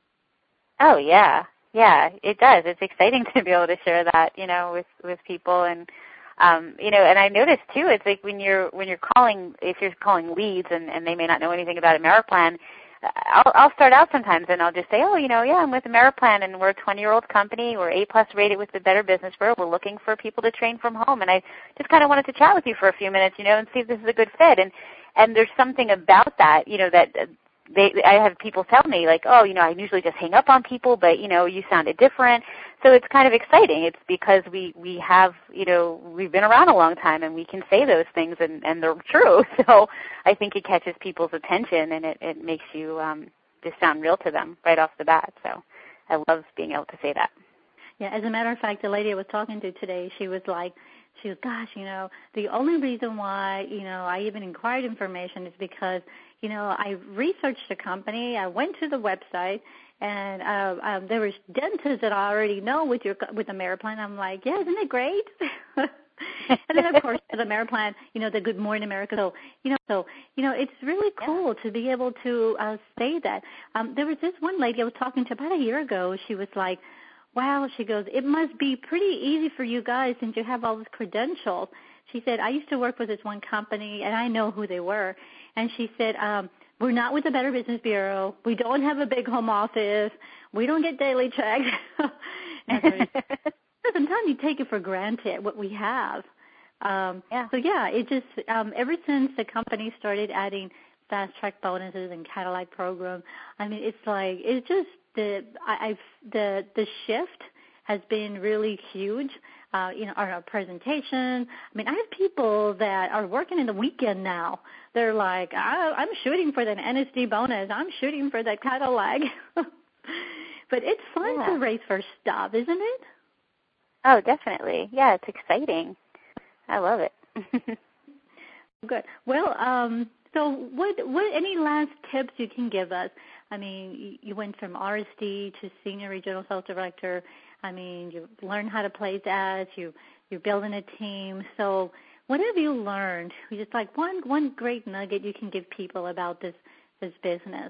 Speaker 2: Oh, yeah. Yeah, it does. It's exciting to be able to share that, you know, with, with people. And, um, you know, and I noticed, too, it's like when you're when you're calling, if you're calling leads and, and they may not know anything about AmeriPlan, I'll, I'll start out sometimes and I'll just say, oh, you know, yeah, I'm with AmeriPlan and we're a twenty-year-old company. We're A-plus rated with the Better Business Bureau. We're looking for people to train from home. And I just kind of wanted to chat with you for a few minutes, you know, and see if this is a good fit. And And there's something about that, you know, that they, I have people tell me, like, oh, you know, I usually just hang up on people, but, you know, you sounded different. So it's kind of exciting. It's because we, we have, you know, we've been around a long time and we can say those things and, and they're true. So I think it catches people's attention and it, it makes you um, just sound real to them right off the bat. So I love being able to say that.
Speaker 1: Yeah, as a matter of fact, the lady I was talking to today, she was like, she goes, gosh, you know, the only reason why, you know, I even inquired information is because, you know, I researched the company. I went to the website, and uh, um, there was dentists that I already know with your with AmeriPlan. I'm like, yeah, isn't it great? And then, of course, the AmeriPlan, you know, the Good Morning America. So, you know, so you know, it's really cool yeah. to be able to uh, say that. Um, there was this one lady I was talking to about a year ago. She was like, wow, she goes, it must be pretty easy for you guys since you have all these credentials. She said, I used to work with this one company, and I know who they were. And she said, um, we're not with the Better Business Bureau. We don't have a big home office. We don't get daily checks. And so sometimes you take it for granted what we have. Um, yeah. So, yeah, it just um, ever since the company started adding fast-track bonuses and Cadillac program, I mean, it's like it's just, The I, I've the the shift has been really huge. uh, you know, or a presentation. I mean, I have people that are working in the weekend now. They're like, I, I'm shooting for that N S D bonus. I'm shooting for that Cadillac. But it's fun
Speaker 2: yeah.
Speaker 1: to race for stuff, isn't it?
Speaker 2: Oh, definitely. Yeah, it's exciting. I love it.
Speaker 1: Good. Well, um, so what, what, any last tips you can give us? I mean, you went from R S D to Senior Regional Sales Director. I mean, you learned how to place ads. You, you're building a team. So what have you learned? Just like one, one great nugget you can give people about this, this business.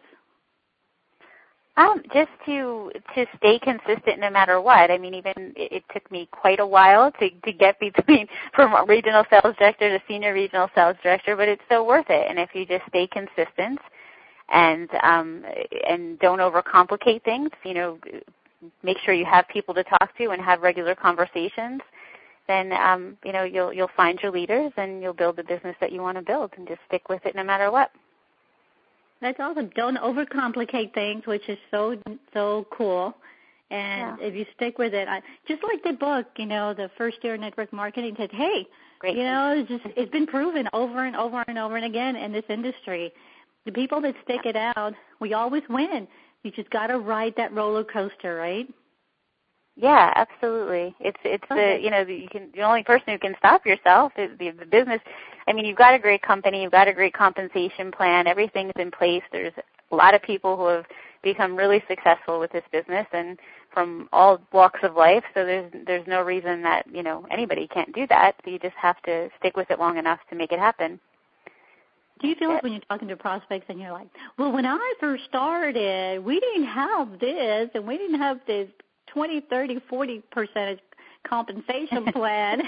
Speaker 2: Um, just to to stay consistent no matter what. I mean, even it, it took me quite a while to, to get between from regional sales director to senior regional sales director, but it's so worth it. And if you just stay consistent and um, and don't overcomplicate things, you know, make sure you have people to talk to and have regular conversations, then um, you know you'll you'll find your leaders and you'll build the business that you want to build, and just stick with it no matter what.
Speaker 1: That's awesome. Don't overcomplicate things, which is so, so cool. And yeah. if you stick with it, I, just like the book, you know, the first year network marketing said, hey, Great. you know, it's just it's been proven over and over and over and again in this industry. The people that stick it out, we always win. You just got to ride that roller coaster, right?
Speaker 2: Yeah, absolutely. It's it's okay. the you know the, you can the only person who can stop yourself is the, the business. I mean, you've got a great company, you've got a great compensation plan, everything's in place. There's a lot of people who have become really successful with this business, and from all walks of life. So there's there's no reason that you know anybody can't do that. You just have to stick with it long enough to make it happen.
Speaker 1: Do you feel like when you're talking to prospects and you're like, well, when I first started, we didn't have this, and we didn't have this twenty, thirty, forty percent compensation plan.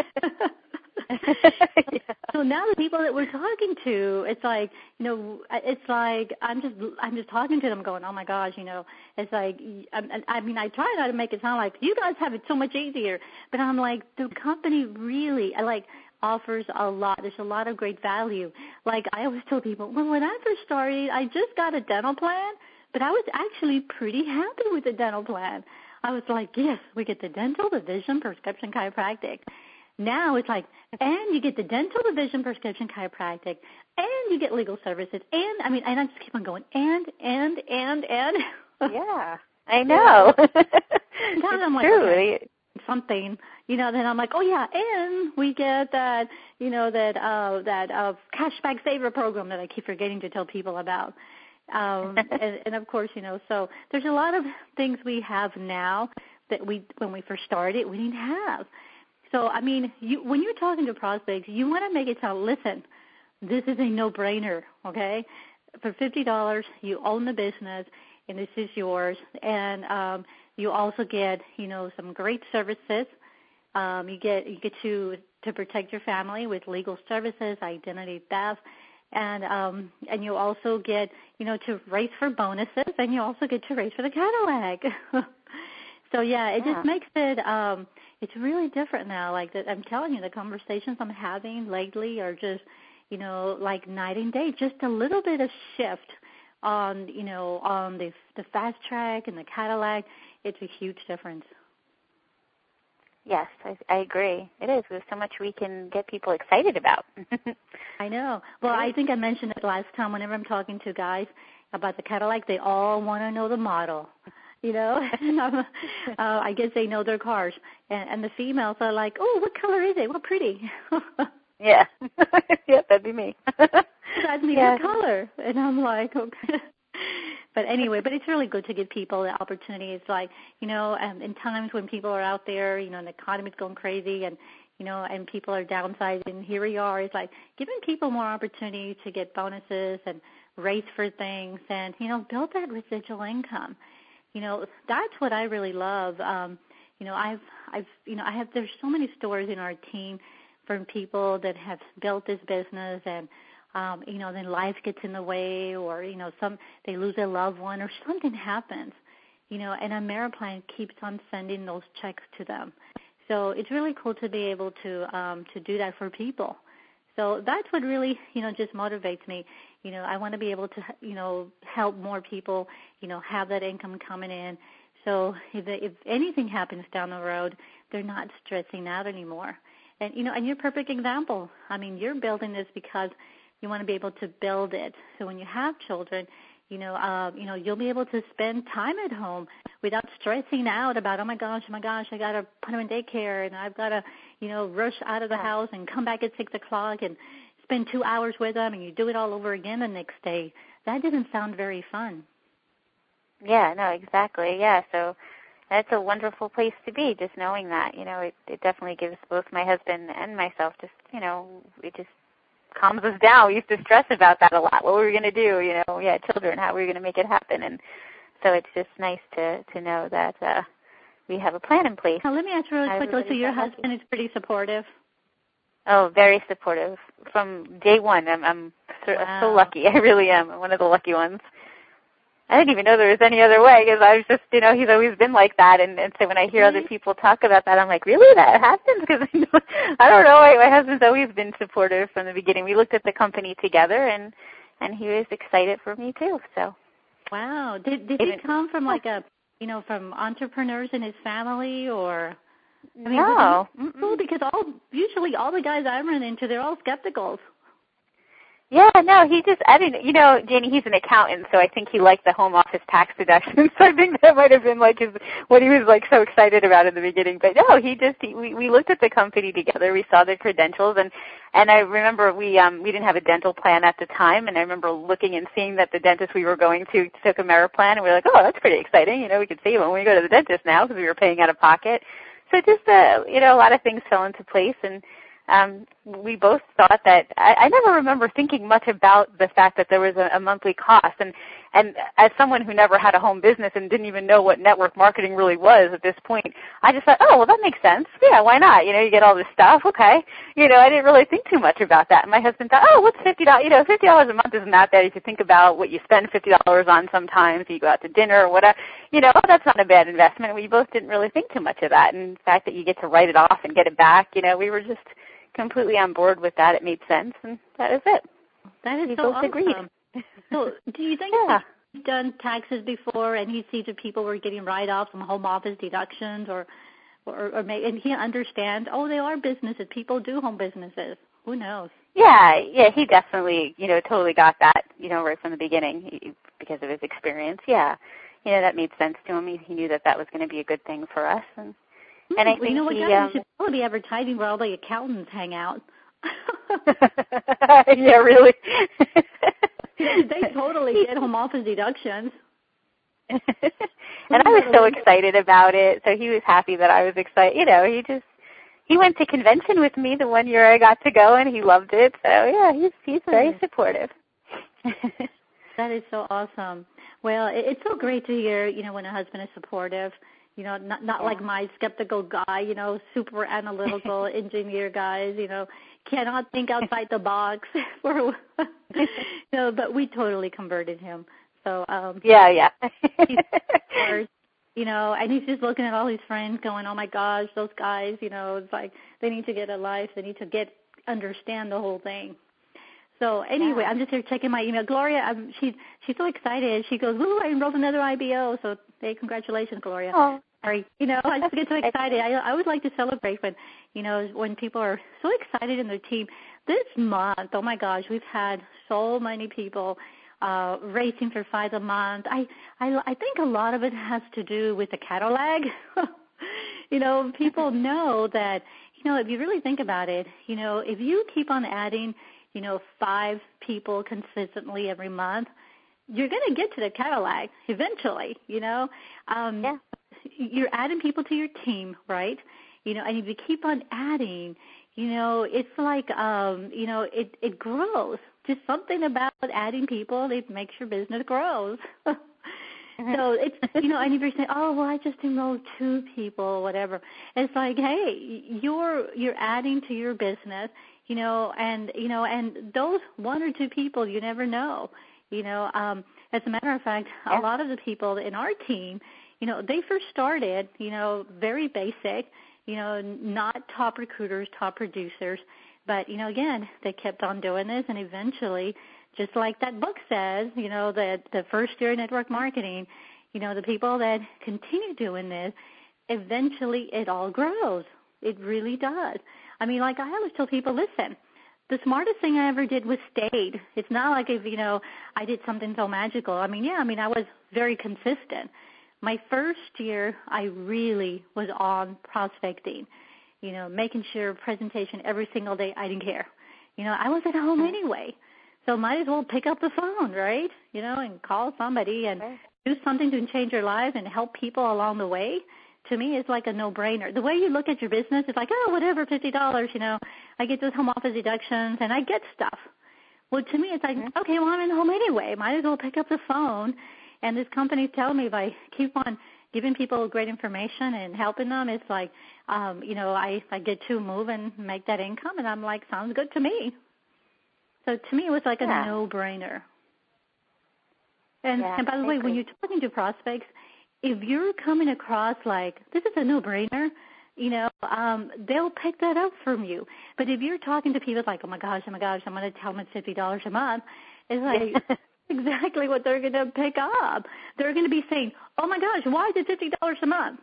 Speaker 1: yeah. So now the people that we're talking to, it's like, you know, it's like I'm just I'm just talking to them going, oh, my gosh, you know, it's like, I, I mean, I try not to make it sound like you guys have it so much easier, but I'm like, the company really, I like, offers a lot. There's a lot of great value. Like I always tell people, well, when I first started, I just got a dental plan, but I was actually pretty happy with the dental plan. I was like, yes, we get the dental, the vision, prescription, chiropractic. Now it's like, and you get the dental, the vision, prescription, chiropractic, and you get legal services. And, I mean, and I just keep on going, and, and, and, and.
Speaker 2: Yeah, I know.
Speaker 1: Sometimes I'm like,
Speaker 2: true.
Speaker 1: Okay, something, you know, then I'm like, oh, yeah, and we get that, you know, that uh, that uh, cashback saver program that I keep forgetting to tell people about. Um, and, and, of course, you know, so there's a lot of things we have now that we, when we first started, we didn't have. So, I mean, you, when you're talking to prospects, you want to make it sound, listen, this is a no-brainer, okay? For fifty dollars, you own the business, and this is yours. And um, you also get, you know, some great services. Um, you get you get to, to protect your family with legal services, identity theft. And um, and you also get, you know, to race for bonuses, and you also get to race for the Cadillac. so, yeah, it yeah. just makes it, um, it's really different now. Like, the, I'm telling you, the conversations I'm having lately are just, you know, like night and day, just a little bit of shift on, you know, on the, the fast track and the Cadillac. It's a huge difference.
Speaker 2: Yes, I, I agree. It is. There's so much we can get people excited about.
Speaker 1: I know. Well, I think I mentioned it last time. Whenever I'm talking to guys about the Cadillac, they all want to know the model. You know, uh, I guess they know their cars. And, and the females are like, oh, what color is it? What pretty.
Speaker 2: yeah. yeah, that'd be me.
Speaker 1: That's me,
Speaker 2: yeah.
Speaker 1: what color? And I'm like, okay. But anyway, but it's really good to give people the opportunity. It's like, you know, um, in times when people are out there, you know, and the economy's going crazy and, you know, and people are downsizing, here we are. It's like giving people more opportunity to get bonuses and race for things and, you know, build that residual income. You know, that's what I really love. Um, you know, I've, I've, you know, I have, there's so many stories in our team from people that have built this business and, Um, you know, then life gets in the way or, you know, some they lose a loved one or something happens, you know, and Ameriplan keeps on sending those checks to them. So it's really cool to be able to um, to do that for people. So that's what really, you know, just motivates me. You know, I want to be able to, you know, help more people, you know, have that income coming in. So if, if anything happens down the road, they're not stressing out anymore. And, you know, and you're a perfect example. I mean, you're building this because you want to be able to build it. So when you have children, you know, uh, you know, you'll be able to spend time at home without stressing out about, oh, my gosh, oh, my gosh, I got to put them in daycare, and I've got to, you know, rush out of the house and come back at six o'clock and spend two hours with them, and you do it all over again the next day. That doesn't sound very fun.
Speaker 2: Yeah, no, exactly. Yeah, so that's a wonderful place to be, just knowing that. You know, it, it definitely gives both my husband and myself just, you know, it just calms us down. We used to stress about that a lot. What were we going to do? You know, yeah, children, how were we going to make it happen? And so it's just nice to, to know that uh, we have a plan in place.
Speaker 1: Now, let me ask you really quickly, so your husband is pretty supportive?
Speaker 2: Oh, very supportive. From day one, I'm, I'm so,
Speaker 1: wow.
Speaker 2: so lucky. I really am. I'm one of the lucky ones. I didn't even know there was any other way because I was just, you know, he's always been like that. And, and so when I hear other people talk about that, I'm like, really? That happens? Because I don't know. My, my husband's always been supportive from the beginning. We looked at the company together, and, and he was excited for me, too. So,
Speaker 1: wow. Did, did he come from like a, you know, from entrepreneurs in his family or? I mean,
Speaker 2: no.
Speaker 1: Cool, because all usually all the guys I run into, they're all skepticals.
Speaker 2: Yeah, no, he just, I didn't, you know, Janie, he's an accountant, so I think he liked the home office tax deductions. So I think that might have been like his, what he was like so excited about in the beginning. But no, he just, he, we, we looked at the company together. We saw the credentials, and, and I remember we, um, we didn't have a dental plan at the time, and I remember looking and seeing that the dentist we were going to took a Ameriplan, and we were like, oh, that's pretty exciting. You know, we could save when we go to the dentist now because we were paying out of pocket. So just, uh, you know, a lot of things fell into place, and Um, we both thought that I, I never remember thinking much about the fact that there was a, a monthly cost, and and as someone who never had a home business and didn't even know what network marketing really was at this point, I just thought, oh, well, that makes sense. Yeah, why not? You know, you get all this stuff. Okay, you know, I didn't really think too much about that. And my husband thought, oh, what's fifty dollars? You know, fifty dollars a month isn't that bad if you think about what you spend fifty dollars on. Sometimes you go out to dinner or whatever. You know, oh, that's not a bad investment. We both didn't really think too much of that. And the fact that you get to write it off and get it back, you know, we were just completely on board with that. It made sense, and that is it.
Speaker 1: That is
Speaker 2: we
Speaker 1: so
Speaker 2: both
Speaker 1: awesome.
Speaker 2: Agreed.
Speaker 1: So do you think
Speaker 2: yeah.
Speaker 1: he's done taxes before and he sees that people were getting write-offs from home office deductions, or, or, or may, and he understands, oh, they are businesses. People do home businesses. Who knows?
Speaker 2: Yeah, yeah, he definitely, you know, totally got that, you know, right from the beginning he, because of his experience. Yeah, you know, that made sense to him. He, he knew that that was going to be a good thing for us, and And I
Speaker 1: well,
Speaker 2: think
Speaker 1: you know what,
Speaker 2: he,
Speaker 1: guys,
Speaker 2: um,
Speaker 1: we should probably be advertising where all the accountants hang out.
Speaker 2: yeah, really.
Speaker 1: They totally get home office deductions.
Speaker 2: And I was so excited about it, so he was happy that I was excited. You know, he just, he went to convention with me the one year I got to go, and he loved it. So, yeah, he's he's very supportive.
Speaker 1: That is so awesome. Well, it, it's so great to hear, you know, when a husband is supportive. You know, not not yeah. like my skeptical guy, you know, super analytical engineer guys, you know, cannot think outside the box. For, you know, but we totally converted him. So um,
Speaker 2: yeah, yeah.
Speaker 1: he's, you know, and he's just looking at all his friends, going, "Oh my gosh, those guys, you know, it's like they need to get a life. They need to get understand the whole thing." So anyway, yeah. I'm just here checking my email. Gloria, um, she's she's so excited. She goes, "Woo! I enrolled another I B O." So, hey, congratulations, Gloria.
Speaker 2: Oh.
Speaker 1: Sorry, you know, I just get so excited. I I always like to celebrate when, you know, when people are so excited in their team. This month, oh my gosh, we've had so many people uh, racing for five a month. I I I think a lot of it has to do with the Cadillac. You know, people know that, you know, if you really think about it, you know, if you keep on adding, you know, five people consistently every month, you're going to get to the Cadillac eventually, you know. Um,
Speaker 2: yeah.
Speaker 1: You're adding people to your team, right? You know, and if you keep on adding, you know, it's like, um, you know, it, it grows. Just something about adding people, it makes your business grows. Mm-hmm. So it's, you know, and if you're saying, oh, well, I just enrolled two people or whatever, it's like, hey, you're you're adding to your business, you know, and, you know, and those one or two people, you never know. You know, um, as a matter of fact, yeah. a lot of the people in our team, you know, they first started, you know, very basic, you know, not top recruiters, top producers. But, you know, again, they kept on doing this, and eventually, just like that book says, you know, that the first year of network marketing, you know, the people that continue doing this, eventually it all grows. It really does. I mean, like I always tell people, listen, the smartest thing I ever did was stayed. It's not like if, you know, I did something so magical. I mean, yeah, I mean, I was very consistent. My first year, I really was on prospecting, you know, making sure presentation every single day. I didn't care. You know, I was at home anyway, so might as well pick up the phone, right, you know, and call somebody and do something to change your life and help people along the way. To me, it's like a no-brainer. The way you look at your business, it's like, oh, whatever, fifty dollars, you know, I get those home office deductions and I get stuff. Well, to me, it's like, okay, well, I'm in home anyway. Might as well pick up the phone. And this company's telling me if I keep on giving people great information and helping them, it's like, um, you know, I, I get to move and make that income. And I'm like, sounds good to me. So to me, it was like yeah. a no-brainer. And, yeah, and by the way, when you're talking to prospects, if you're coming across like, this is a no-brainer, you know, um, they'll pick that up from you. But if you're talking to people like, oh, my gosh, oh, my gosh, I'm going to tell them it's fifty dollars a month, it's like exactly what they're going to pick up. They're going to be saying, oh, my gosh, why is it fifty dollars a month?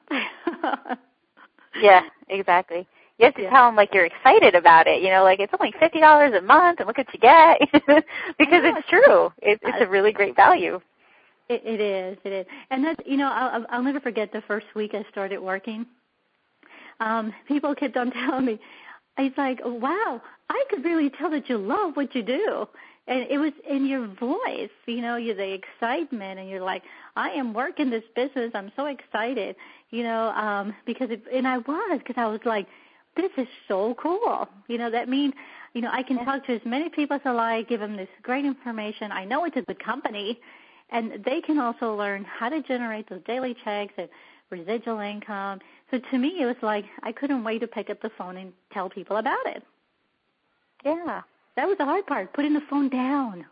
Speaker 2: Yeah, exactly. You have to yeah. tell them, like, you're excited about it. You know, like, it's only fifty dollars a month, and look what you get. Because it's true. It, it's a really great value.
Speaker 1: It, it is. It is. And that's, you know, I'll, I'll never forget the first week I started working. Um, people kept on telling me, it's like, wow, I could really tell that you love what you do. And it was in your voice, you know, you the excitement, and you're like, I am working this business. I'm so excited, you know, um, because, it, and I was, because I was like, this is so cool. You know, that means, you know, I can talk to as many people as I like, give them this great information. I know it's a good company, and they can also learn how to generate those daily checks and residual income. So to me, it was like I couldn't wait to pick up the phone and tell people about it.
Speaker 2: Yeah.
Speaker 1: That was the hard part, putting the phone down.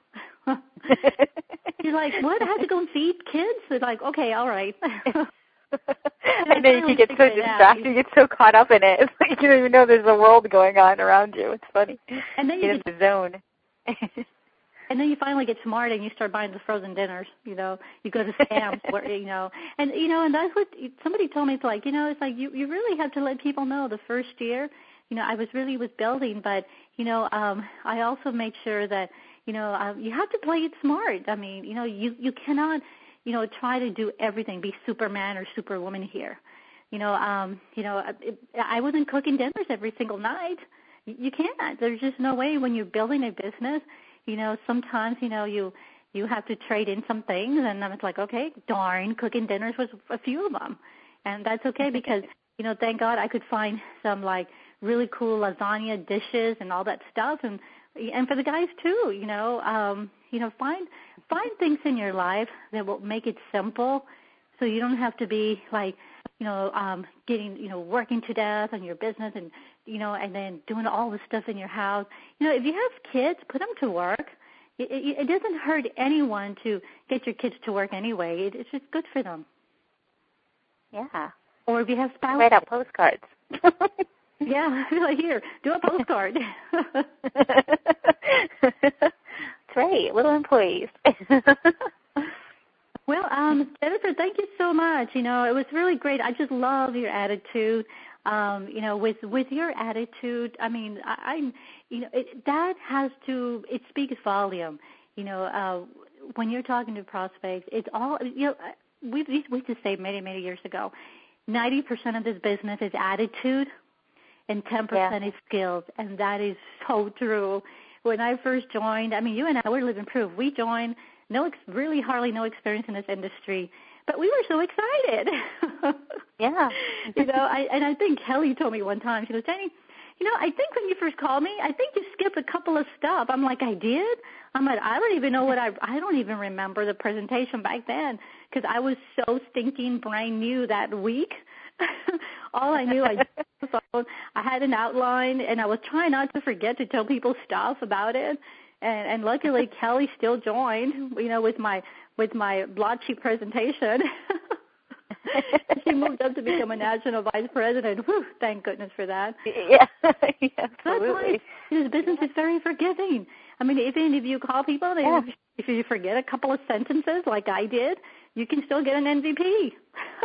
Speaker 1: You're like, what? I have to go and feed kids? It's like, okay, all right.
Speaker 2: And then you get so distracted, you get so caught up in it. It's like you don't even know there's a world going on around you. It's funny.
Speaker 1: And then you
Speaker 2: get in the zone.
Speaker 1: And then you finally get smart and you start buying the frozen dinners, you know. You go to Sam's, where, you know. And, you know, and that's what somebody told me. It's like, you know, it's like you, you really have to let people know the first year, you know, I was really was building. But, you know, um, I also made sure that, you know, uh, you have to play it smart. I mean, you know, you, you cannot, you know, try to do everything, be Superman or Superwoman here. You know, um, you know, it, I wasn't cooking dinners every single night. You, you can't. There's just no way when you're building a business. You know, sometimes, you know, you you have to trade in some things, and then it's like, okay, darn, cooking dinners was a few of them. And that's okay because, you know, thank God I could find some, like, really cool lasagna dishes and all that stuff. And and for the guys, too, you know, um, you know, find find things in your life that will make it simple so you don't have to be, like, you know, um, getting, you know, working to death on your business and, you know, and then doing all the stuff in your house. You know, if you have kids, put them to work. It, it, it doesn't hurt anyone to get your kids to work anyway. It, it's just good for them.
Speaker 2: Yeah.
Speaker 1: Or if you have spouses.
Speaker 2: Write out postcards.
Speaker 1: Yeah, like here, do a postcard.
Speaker 2: That's right, little employees.
Speaker 1: Well, um, Jennifer, thank you so much. You know, it was really great. I just love your attitude. Um, you know, with with your attitude, I mean, I, I you know, it, that has to, it speaks volume. You know, uh, when you're talking to prospects, it's all, you know, we we used to say many, many years ago, ninety percent of this business is attitude and ten percent yeah. is skills, and that is so true. When I first joined, I mean, you and I, we're living proof. We joined, no, really hardly no experience in this industry, but we were so excited.
Speaker 2: Yeah.
Speaker 1: You know, I, and I think Kelly told me one time, she goes, Jenny, you know, I think when you first called me, I think you skipped a couple of stuff. I'm like, I did? I'm like, I don't even know what I, I don't even remember the presentation back then because I was so stinking brand new that week. All I knew, I I had an outline, and I was trying not to forget to tell people stuff about it. And, and luckily, Kelly still joined, you know, with my with my blotchy presentation. She moved up to become a national vice president. Whew, thank goodness for that.
Speaker 2: Yeah, yeah, absolutely.
Speaker 1: That's why this business is very forgiving. I mean, even if you call people, yeah. if, if you forget a couple of sentences like I did, you can still get an M V P.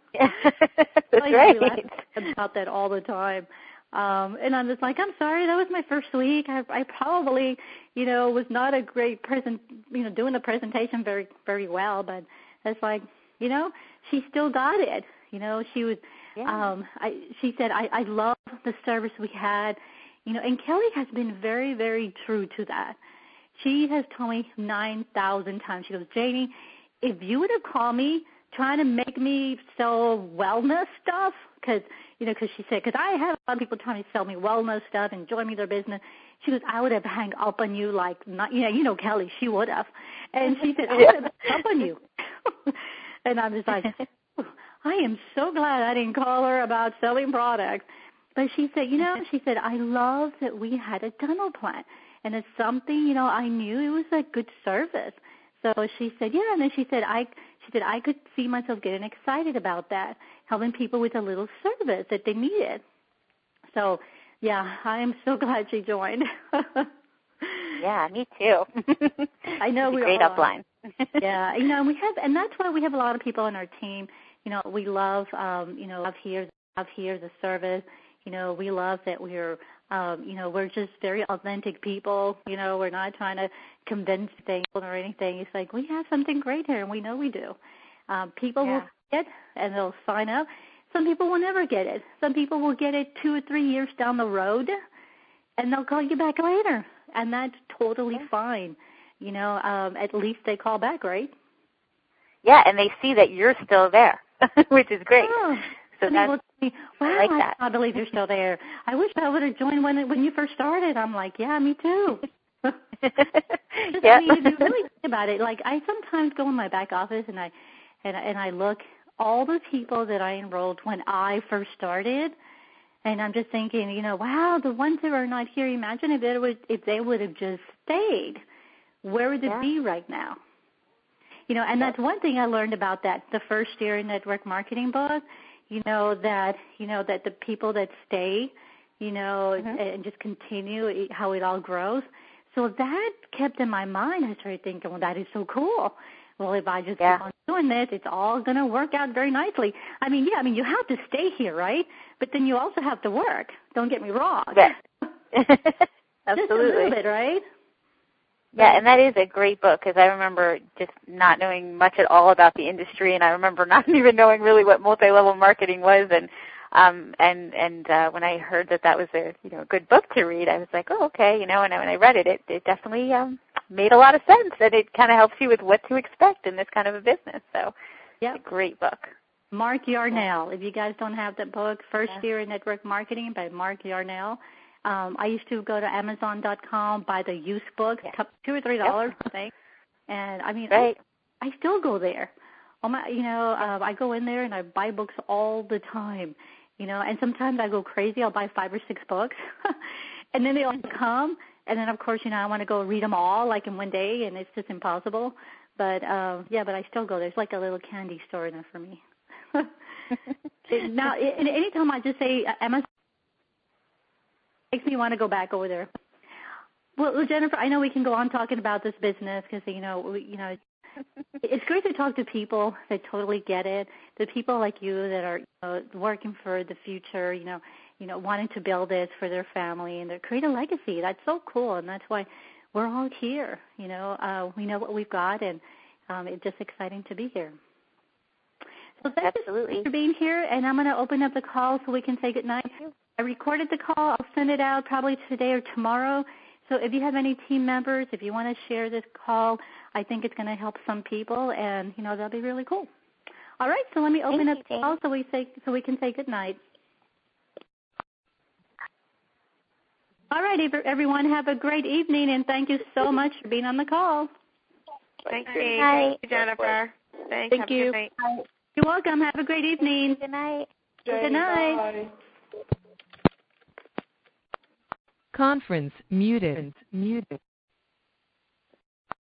Speaker 2: That's
Speaker 1: I
Speaker 2: right.
Speaker 1: laugh about that all the time. Um, and I'm just like, I'm sorry, that was my first week. I, I probably, you know, was not a great present, you know, doing the presentation very, very well. But it's like, you know, she still got it. You know, she was, yeah. um, I, she said, I, I love the service we had. You know, and Kelly has been very, very true to that. She has told me nine thousand times. She goes, Janie, if you would have called me trying to make me sell wellness stuff, because, you know, because she said, because I have a lot of people trying to sell me wellness stuff and join me their business. She goes, I would have hung up on you like, not, you know, you know, Kelly, she would have. And she said, I would have hung up on you. And I'm just like, I am so glad I didn't call her about selling products. But she said, you know, she said, I love that we had a dental plan. And it's something, you know, I knew it was a good service. So she said, yeah, and then she said, I she said, I could see myself getting excited about that, helping people with a little service that they needed. So, yeah, I am so glad she joined.
Speaker 2: Yeah, me too.
Speaker 1: I know we
Speaker 2: great
Speaker 1: all
Speaker 2: upline.
Speaker 1: Yeah, you know, we have, and that's why we have a lot of people on our team. You know, we love, um, you know, love here, love here the service. You know, we love that we're, um, you know, we're just very authentic people. You know, we're not trying to convince things or anything. It's like we have something great here, and we know we do. Um, people yeah. will get it, and they'll sign up. Some people will never get it. Some people will get it two or three years down the road, and they'll call you back later, and that's totally yeah. fine. You know, um, at least they call back, right?
Speaker 2: Yeah, and they see that you're still there, which is great.
Speaker 1: Oh.
Speaker 2: So
Speaker 1: and
Speaker 2: that's,
Speaker 1: will tell me, wow,
Speaker 2: I like
Speaker 1: I
Speaker 2: that.
Speaker 1: can't believe you're still there. I wish I would have joined when when you first started. I'm like, yeah, me too. Just,
Speaker 2: yep.
Speaker 1: I mean, if you really think about it, like I sometimes go in my back office and I and and I look all the people that I enrolled when I first started, and I'm just thinking, you know, wow, the ones that are not here. Imagine if they would if they would have just stayed. Where would it yeah. be right now? You know, and that's one thing I learned about that the first year in network marketing book. You know, that, you know, that the people that stay, you know, mm-hmm. and just continue how it all grows. So that kept in my mind. I started thinking, well, that is so cool. Well, if I just yeah. keep on doing this, it's all going to work out very nicely. I mean, yeah, I mean, you have to stay here, right? But then you also have to work. Don't get me wrong.
Speaker 2: Yeah.
Speaker 1: Just
Speaker 2: Absolutely.
Speaker 1: a little bit, right?
Speaker 2: Yeah, and that is a great book because I remember just not knowing much at all about the industry, and I remember not even knowing really what multi-level marketing was. And um, and and uh, when I heard that that was a you know a good book to read, I was like, oh, okay, you know. And when I read it, it, it definitely um, made a lot of sense, and it kind of helps you with what to expect in this kind of a business. So,
Speaker 1: yep.
Speaker 2: It's a great book.
Speaker 1: Mark Yarnell. If you guys don't have that book, First
Speaker 2: yeah.
Speaker 1: Year in Network Marketing by Mark Yarnell. Um, I used to go to Amazon dot com, buy the used books, yeah. two or three dollars, yep. I think. And I mean,
Speaker 2: right.
Speaker 1: I, I still go there. Oh my, you know, uh, I go in there and I buy books all the time. You know, and sometimes I go crazy. I'll buy five or six books, and then they all come. And then, of course, you know, I want to go read them all like in one day, and it's just impossible. But uh, yeah, but I still go there. It's like a little candy store in there for me. Now, anytime I just say Amazon. Makes me want to go back over there. Well, Jennifer, I know we can go on talking about this business because you know, we, you know, it's great to talk to people that totally get it. The people like you that are you know, working for the future, you know, you know, wanting to build this for their family and to create a legacy. That's so cool, and that's why we're all here. You know, uh, we know what we've got, and um, it's just exciting to be here. So thank
Speaker 2: Absolutely.
Speaker 1: you for being here, and I'm going to open up the call so we can say goodnight. I recorded the call. I'll send it out probably today or tomorrow. So if you have any team members, if you want to share this call, I think it's going to help some people, and you know that'll be really cool. All right, so let me open
Speaker 2: Thank
Speaker 1: up
Speaker 2: you,
Speaker 1: the call so we say so we can say goodnight. All right, everyone, have a great evening, and thank you so much for being on the call.
Speaker 3: Thank you,
Speaker 2: Thank
Speaker 3: you Jennifer.
Speaker 1: Thank
Speaker 3: Thanks. Have
Speaker 1: you.
Speaker 3: A good night.
Speaker 1: You're welcome. Have a great evening.
Speaker 2: Good night.
Speaker 1: Good night.
Speaker 3: Bye.
Speaker 4: Conference muted. Muted.